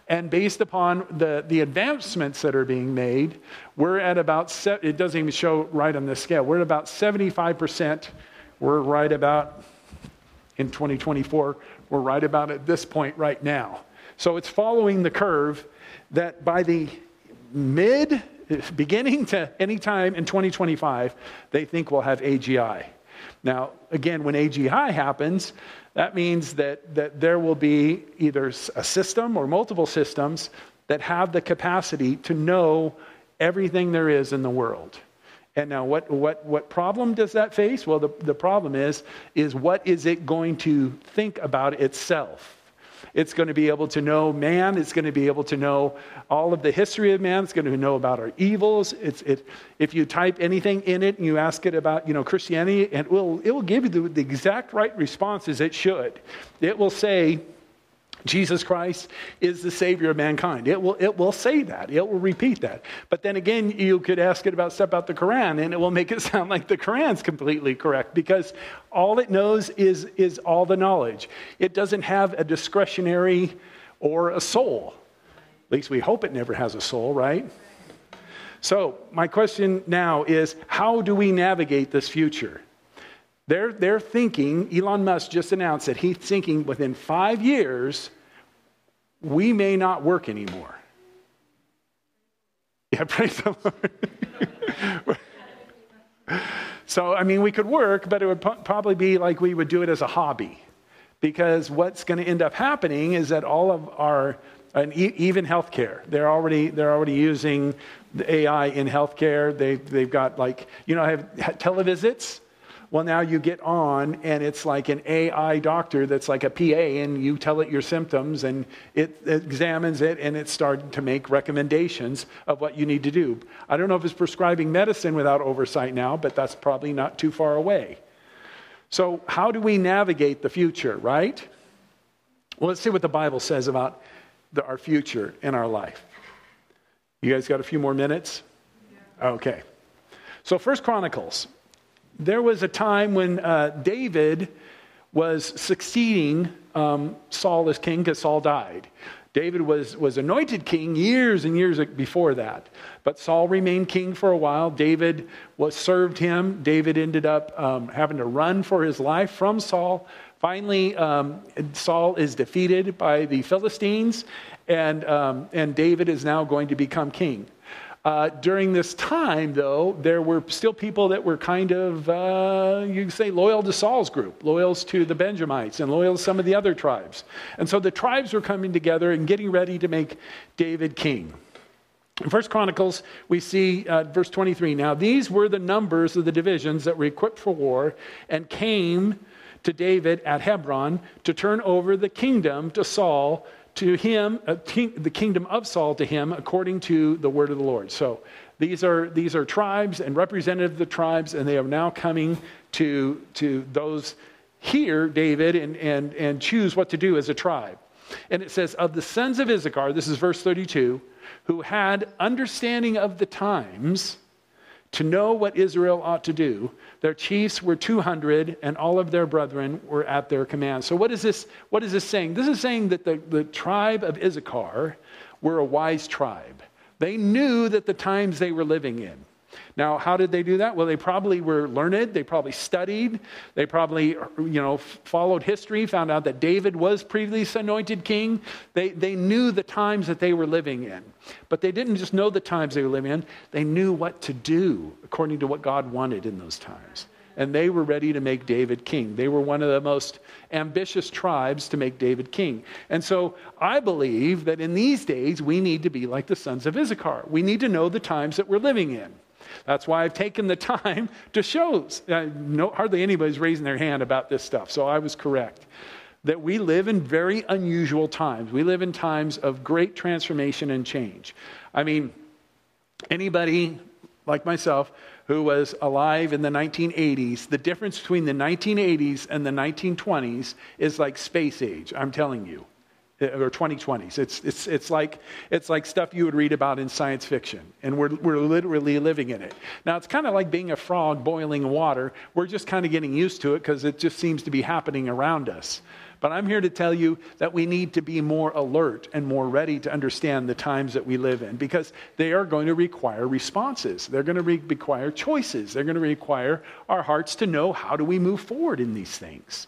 And based upon the advancements that are being made, we're at about, it doesn't even show right on this scale, we're at about 75%. We're right about, in 2024, we're right about at this point right now. So it's following the curve that by the beginning to any time in 2025, they think we'll have AGI. Now, again, when AGI happens, that means that there will be either a system or multiple systems that have the capacity to know everything there is in the world. And now what problem does that face? Well, the problem is what is it going to think about itself? It's going to be able to know man. It's going to be able to know all of the history of man. It's going to know about our evils. If you type anything in it and you ask it about, Christianity, and it will give you the exact right responses it should. It will say, Jesus Christ is the Savior of mankind. It will say that. It will repeat that. But then again, you could ask it about stuff about the Quran, and it will make it sound like the Quran's completely correct, because all it knows is all the knowledge. It doesn't have a discretionary or a soul. At least we hope it never has a soul, right? So my question now is, how do we navigate this future? They're thinking, Elon Musk just announced that he's thinking within 5 years, we may not work anymore. Yeah, praise the Lord. So, we could work, but it would probably be like we would do it as a hobby. Because what's going to end up happening is that all of our, even healthcare, they're already using the AI in healthcare. They've got I have televisits. Well, now you get on, and it's like an AI doctor that's like a PA, and you tell it your symptoms, and it examines it, and it's starting to make recommendations of what you need to do. I don't know if it's prescribing medicine without oversight now, but that's probably not too far away. So how do we navigate the future, right? Well, let's see what the Bible says about our future in our life. You guys got a few more minutes? Okay. So 1 Chronicles. There was a time when David was succeeding Saul as king, because Saul died. David was anointed king years and years before that. But Saul remained king for a while. David served him. David ended up having to run for his life from Saul. Finally, Saul is defeated by the Philistines, and David is now going to become king. During this time, though, there were still people that were kind of, you could say, loyal to Saul's group, loyals to the Benjamites, and loyal to some of the other tribes. And so the tribes were coming together and getting ready to make David king. In 1 Chronicles, we see verse 23. Now, these were the numbers of the divisions that were equipped for war and came to David at Hebron to turn over the kingdom to Saul, to him, the kingdom of Saul to him, according to the word of the Lord. So these are tribes and representatives of the tribes, and they are now coming to those hear David and choose what to do as a tribe. And it says, of the sons of Issachar, this is verse 32, who had understanding of the times to know what Israel ought to do, their chiefs were 200, and all of their brethren were at their command. So what is this saying? This is saying that the tribe of Issachar were a wise tribe. They knew that the times they were living in. Now, how did they do that? Well, they probably were learned. They probably studied. They probably, followed history, found out that David was previously anointed king. They knew the times that they were living in. But they didn't just know the times they were living in. They knew what to do according to what God wanted in those times. And they were ready to make David king. They were one of the most ambitious tribes to make David king. And so I believe that in these days, we need to be like the sons of Issachar. We need to know the times that we're living in. That's why I've taken the time to show. Hardly anybody's raising their hand about this stuff, so I was correct. That we live in very unusual times. We live in times of great transformation and change. Anybody like myself who was alive in the 1980s, the difference between the 1980s and the 1920s is like space age, I'm telling you. Or 2020s. It's like stuff you would read about in science fiction, and we're literally living in it. Now, it's kind of like being a frog boiling water. We're just kind of getting used to it because it just seems to be happening around us. But I'm here to tell you that we need to be more alert and more ready to understand the times that we live in, because they are going to require responses. They're going to require choices. They're going to require our hearts to know, how do we move forward in these things?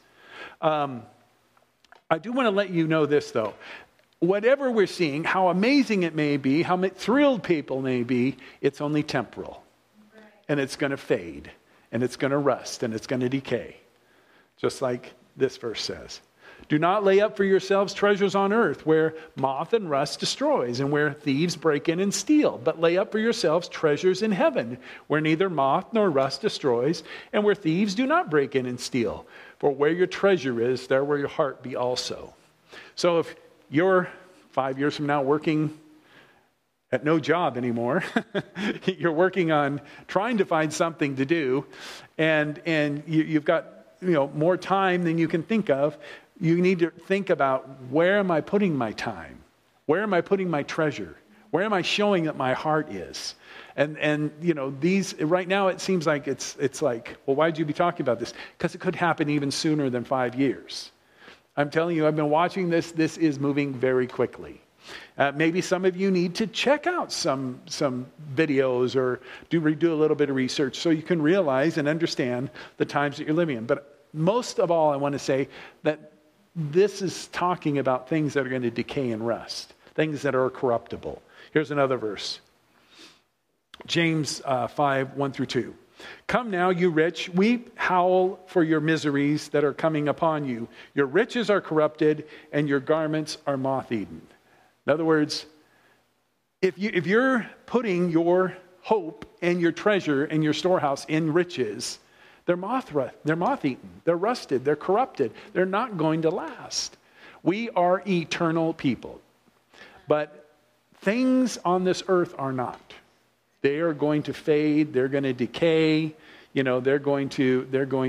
I do want to let you know this, though. Whatever we're seeing, how amazing it may be, how thrilled people may be, it's only temporal. And it's going to fade, and it's going to rust, and it's going to decay. Just like this verse says. Do not lay up for yourselves treasures on earth, where moth and rust destroys, and where thieves break in and steal. But lay up for yourselves treasures in heaven, where neither moth nor rust destroys, and where thieves do not break in and steal. For where your treasure is, there will your heart be also. So if you're 5 years from now working at no job anymore, you're working on trying to find something to do, and you've got more time than you can think of, you need to think about, where am I putting my time? Where am I putting my treasure? Where am I showing that my heart is? And these right now it seems like it's like, well, why'd you be talking about this? Because it could happen even sooner than 5 years. I'm telling you, I've been watching this. This is moving very quickly. Maybe some of you need to check out some videos or do a little bit of research so you can realize and understand the times that you're living in. But most of all, I want to say that this is talking about things that are going to decay and rust, things that are corruptible. Here's another verse. James 5, 1 through 2. Come now, you rich, weep, howl for your miseries that are coming upon you. Your riches are corrupted, and your garments are moth-eaten. In other words, if you're putting your hope and your treasure and your storehouse in riches, they're moth-eaten, they're rusted, they're corrupted, they're not going to last. We are eternal people, but things on this earth are not. They are going to fade. They're going to decay. They're going to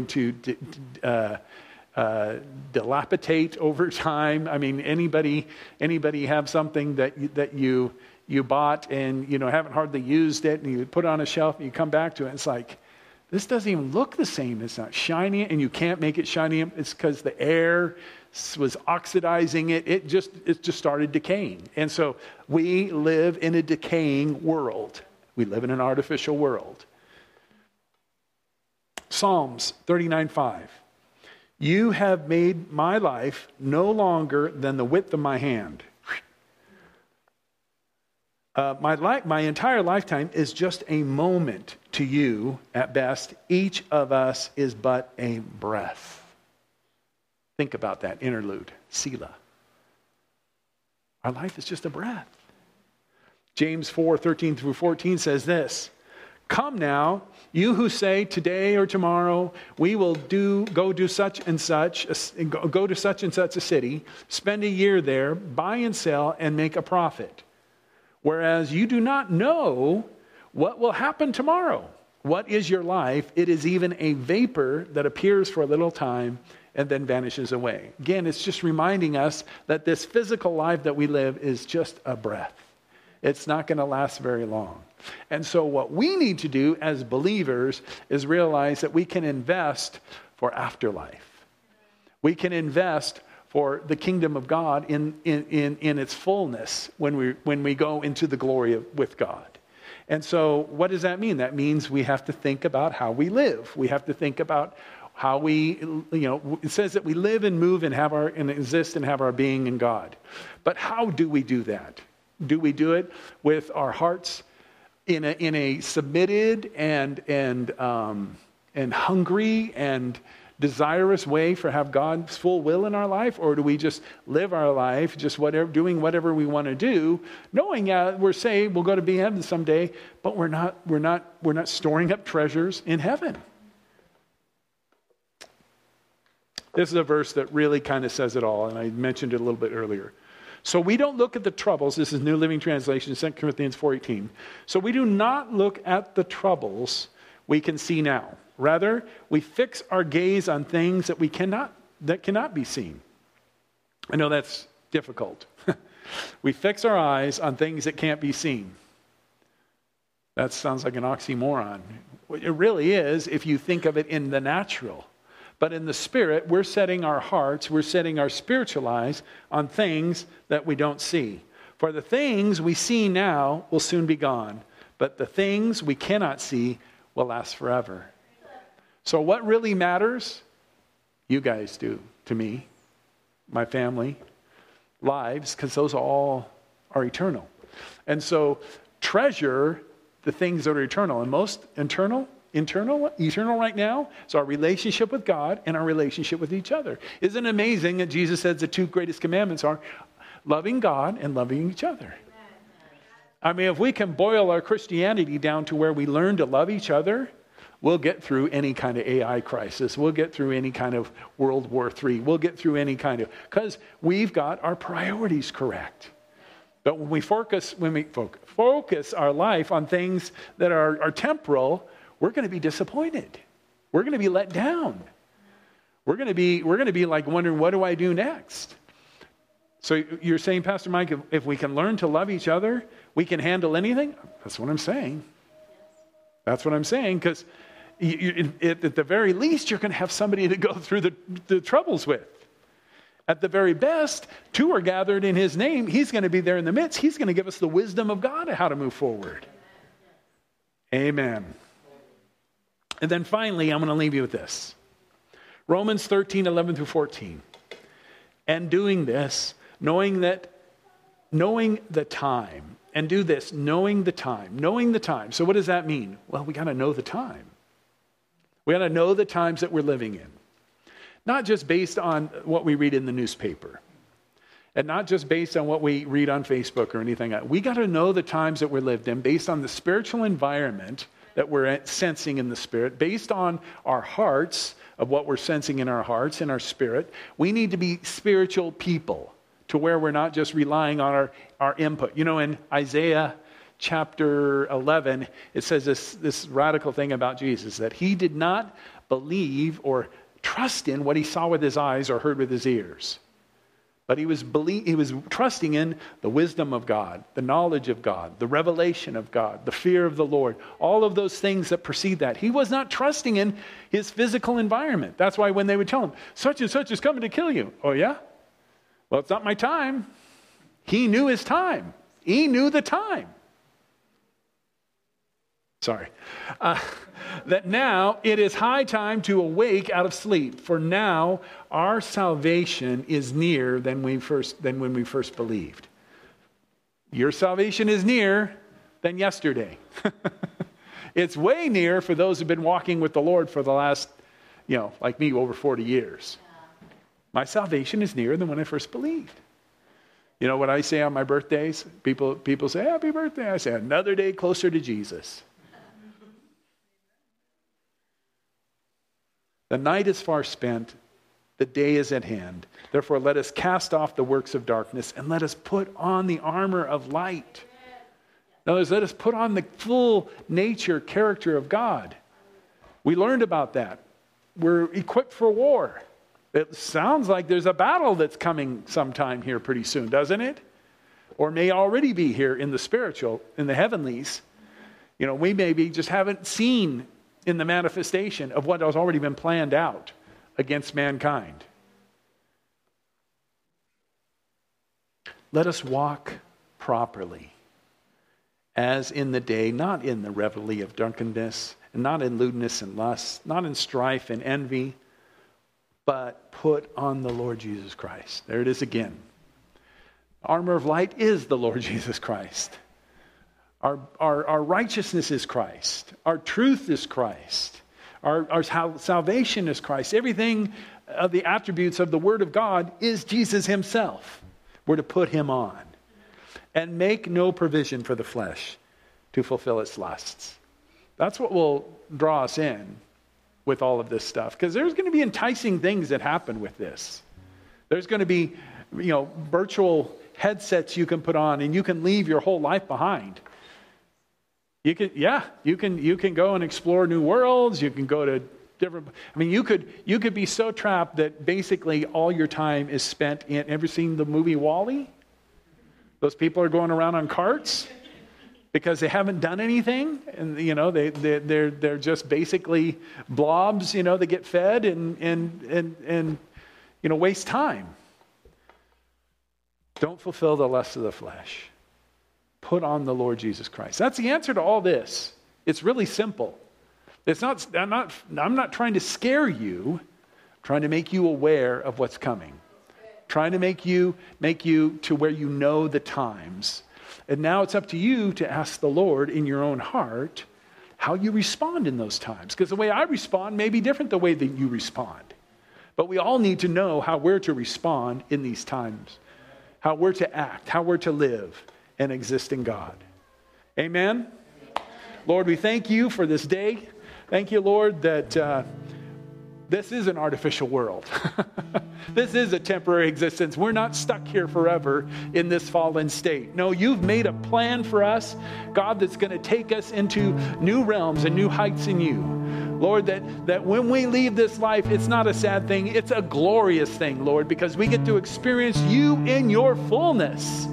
dilapidate over time. I mean, anybody have something that you bought and haven't hardly used it, and you put it on a shelf and you come back to it, and it's like, this doesn't even look the same. It's not shiny, and you can't make it shiny. It's because the air was oxidizing it. It just started decaying. And so we live in a decaying world. We live in an artificial world. Psalms 39:5. You have made my life no longer than the width of my hand. My entire lifetime is just a moment to you at best. Each of us is but a breath. Think about that interlude, Selah. Our life is just a breath. James 4:13 through 14 says this. Come now, you who say today or tomorrow we will go to such and such a city, spend a year there, buy and sell, and make a profit. Whereas you do not know what will happen tomorrow. What is your life? It is even a vapor that appears for a little time and then vanishes away. Again, it's just reminding us that this physical life that we live is just a breath. It's not going to last very long. And so what we need to do as believers is realize that we can invest for afterlife. We can invest for the kingdom of God in its fullness when we go into the glory with God. And so what does that mean? That means we have to think about how we live. We have to think about how we, it says that we live and move and exist and have our being in God. But how do we do that? Do we do it with our hearts in a submitted and hungry and desirous way for have God's full will in our life, or do we just live our life just doing whatever we want to do, knowing we're saved, we'll go to be in heaven someday, but we're not storing up treasures in heaven? This is a verse that really kind of says it all, and I mentioned it a little bit earlier. So we don't look at the troubles. This is New Living Translation, 2 Corinthians 4:18. So we do not look at the troubles we can see now. Rather, we fix our gaze on things that cannot be seen. I know that's difficult. We fix our eyes on things that can't be seen. That sounds like an oxymoron. It really is if you think of it in the natural. But in the Spirit, we're setting our hearts, we're setting our spiritual eyes on things that we don't see. For the things we see now will soon be gone, but the things we cannot see will last forever. So what really matters? You guys do to me, my family, lives, because those all are eternal. And so treasure the things that are eternal. And most eternal right now is our relationship with God and our relationship with each other. Isn't it amazing that Jesus says the two greatest commandments are loving God and loving each other? I mean, if we can boil our Christianity down to where we learn to love each other, we'll get through any kind of AI crisis. We'll get through any kind of World War III. We'll get through any kind of, because we've got our priorities correct. But when we focus our life on things that are temporal, we're going to be disappointed. We're going to be let down. We're going to be like wondering, what do I do next? So you're saying, Pastor Mike, if we can learn to love each other, we can handle anything? That's what I'm saying. That's what I'm saying, because at the very least, you're going to have somebody to go through the troubles with. At the very best, two are gathered in his name. He's going to be there in the midst. He's going to give us the wisdom of God of how to move forward. Amen. And then finally, I'm going to leave you with this. Romans 13, 11-14. And doing this, knowing the time. And do this, knowing the time. Knowing the time. So what does that mean? Well, we got to know the time. We got to know the times that we're living in. Not just based on what we read in the newspaper. And not just based on what we read on Facebook or anything else. We got to know the times that we're lived in based on the spiritual environment that we're sensing in the Spirit, based on our hearts, of what we're sensing in our hearts and our spirit. We need to be spiritual people to where we're not just relying on our input. You know, in Isaiah chapter 11, it says this radical thing about Jesus, that he did not believe or trust in what he saw with his eyes or heard with his ears. But he was trusting in the wisdom of God, the knowledge of God, the revelation of God, the fear of the Lord, all of those things that precede that. He was not trusting in his physical environment. That's why when they would tell him, such and such is coming to kill you. Oh yeah? Well, it's not my time. He knew his time. He knew the time. Sorry. That now it is high time to awake out of sleep, for now our salvation is nearer than when we first believed. Your salvation is nearer than yesterday. It's way near for those who've been walking with the Lord for the last, like me, over 40 years. My salvation is nearer than when I first believed. You know what I say on my birthdays? People say, happy birthday. I say, another day closer to Jesus. The night is far spent, the day is at hand. Therefore, let us cast off the works of darkness and let us put on the armor of light. In other words, let us put on the full nature, character of God. We learned about that. We're equipped for war. It sounds like there's a battle that's coming sometime here pretty soon, doesn't it? Or may already be here in the spiritual, in the heavenlies. We maybe just haven't seen in the manifestation of what has already been planned out against mankind. Let us walk properly, as in the day, not in the revelry of drunkenness, and not in lewdness and lust, not in strife and envy, but put on the Lord Jesus Christ. There it is again. Armor of light is the Lord Jesus Christ. Our righteousness is Christ. Our truth is Christ. Our salvation is Christ. Everything of the attributes of the Word of God is Jesus himself. We're to put him on. And make no provision for the flesh to fulfill its lusts. That's what will draw us in with all of this stuff. Because there's going to be enticing things that happen with this. There's going to be, virtual headsets you can put on and you can leave your whole life behind. You can go and explore new worlds. You can go to different. You could be so trapped that basically all your time is spent in. Ever seen the movie WALL-E? Those people are going around on carts. because they haven't done anything, and they're just basically blobs, they get fed and waste time. Don't fulfill the lust of the flesh. Put on the Lord Jesus Christ. That's the answer to all this. It's really simple. I'm not trying to scare you. I'm trying to make you aware of what's coming. Trying to make you to where you know the times. And now it's up to you to ask the Lord in your own heart how you respond in those times. Because the way I respond may be different the way that you respond. But we all need to know how we're to respond in these times. How we're to act, how we're to live and exist in God. Amen? Lord, we thank you for this day. Thank you, Lord, that this is an artificial world. This is a temporary existence. We're not stuck here forever in this fallen state. No, you've made a plan for us, God, that's going to take us into new realms and new heights in you. Lord, that when we leave this life, it's not a sad thing. It's a glorious thing, Lord, because we get to experience you in your fullness.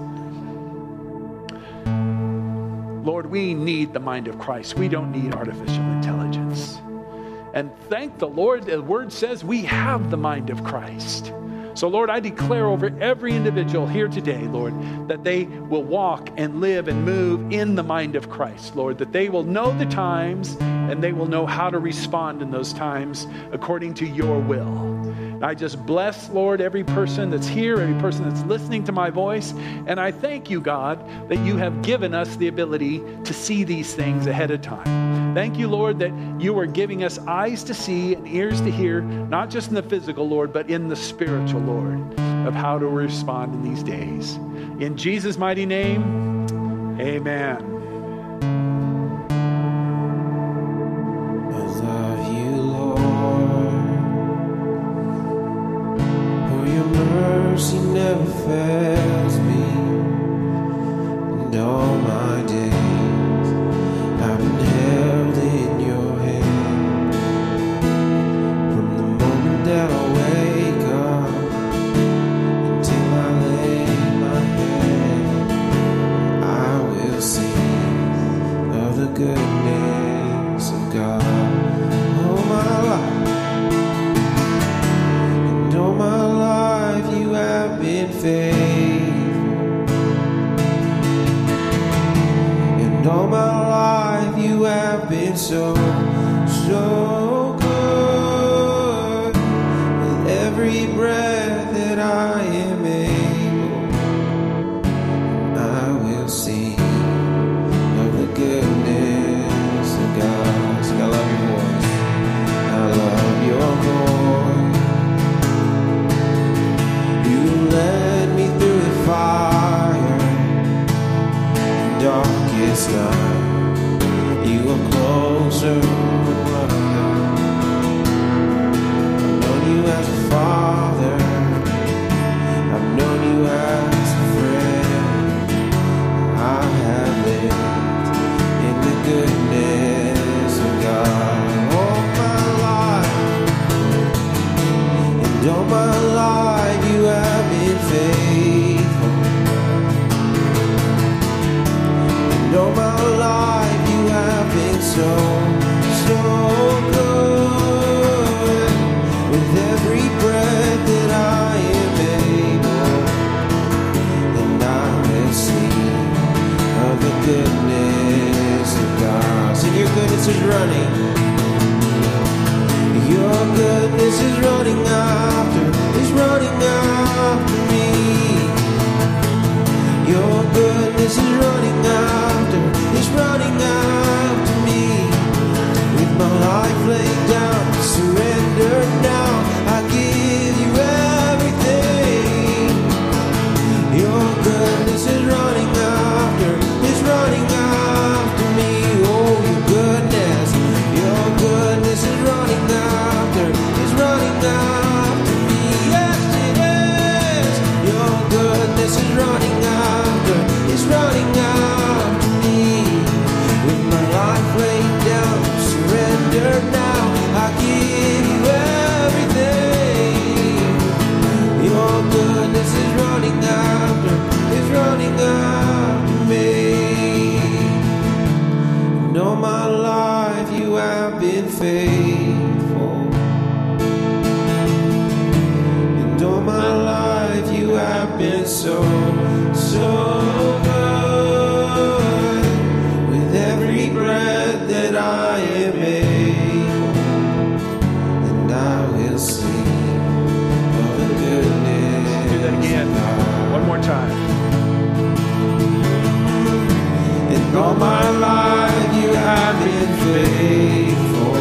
Lord, we need the mind of Christ. We don't need artificial intelligence. And thank the Lord, the word says we have the mind of Christ. So Lord, I declare over every individual here today, Lord, that they will walk and live and move in the mind of Christ, Lord, that they will know the times and they will know how to respond in those times according to your will. I just bless, Lord, every person that's here, every person that's listening to my voice. And I thank you, God, that you have given us the ability to see these things ahead of time. Thank you, Lord, that you are giving us eyes to see and ears to hear, not just in the physical, Lord, but in the spiritual, Lord, of how to respond in these days. In Jesus' mighty name, amen. Mercy never fails me, and all my days I've been held in your hand. From the moment that I wake up until I lay my head, I will sing of the goodness of God. All my life, and all my life you have been faithful, and all my life you have been so good. With every breath that I am able, I will sing of the goodness of God. Sing, I love your voice. I love your voice. You led me through the fire, darkest night. You were closer than what I know. I've known you as a father, I've known you as a friend. I have lived in the goodness of God all my life, and all my life you have been faithful, and all my life you have been so good. With every breath that I am able, and I will sing of the goodness of God. Sing, your goodness is running, your goodness is running after me. Your goodness is running after me. With my life laid down, surrender now. I give you everything. Your goodness is running after me. Oh, your goodness is running after me. Yes, it is. Your goodness is running after me. With my life laid down, surrender now. I give you everything. life you have been faithful. And all my life you have been so good. With every breath that I am able, and I will sing of the goodness. Do that again. One more time. And all my life you have been faithful.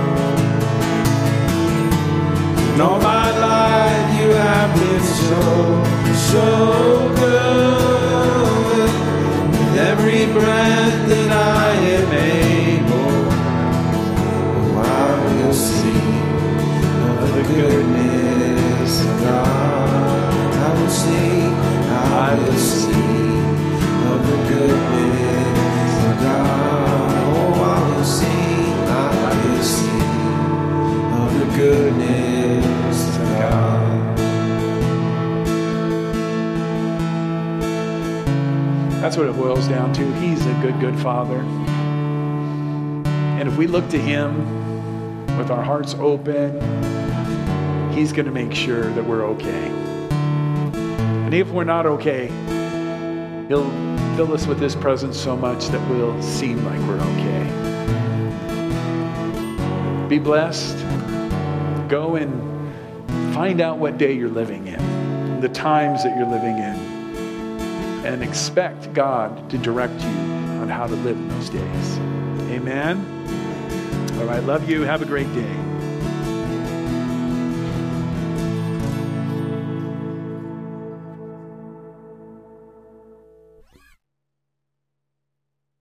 And all my life you have been so good. With every breath that I am able, oh, I will sing of the goodness of God. I will sing of the goodness of God. Oh, I will sing of the goodness of God. That's what it boils down to. He's a good, good Father. And if we look to Him with our hearts open, He's going to make sure that we're okay. And if we're not okay, He'll fill us with His presence so much that we'll seem like we're okay. Be blessed. Go and find out what day you're living in, the times that you're living in, and expect God to direct you on how to live in those days. Amen. All right, love you. Have a great day.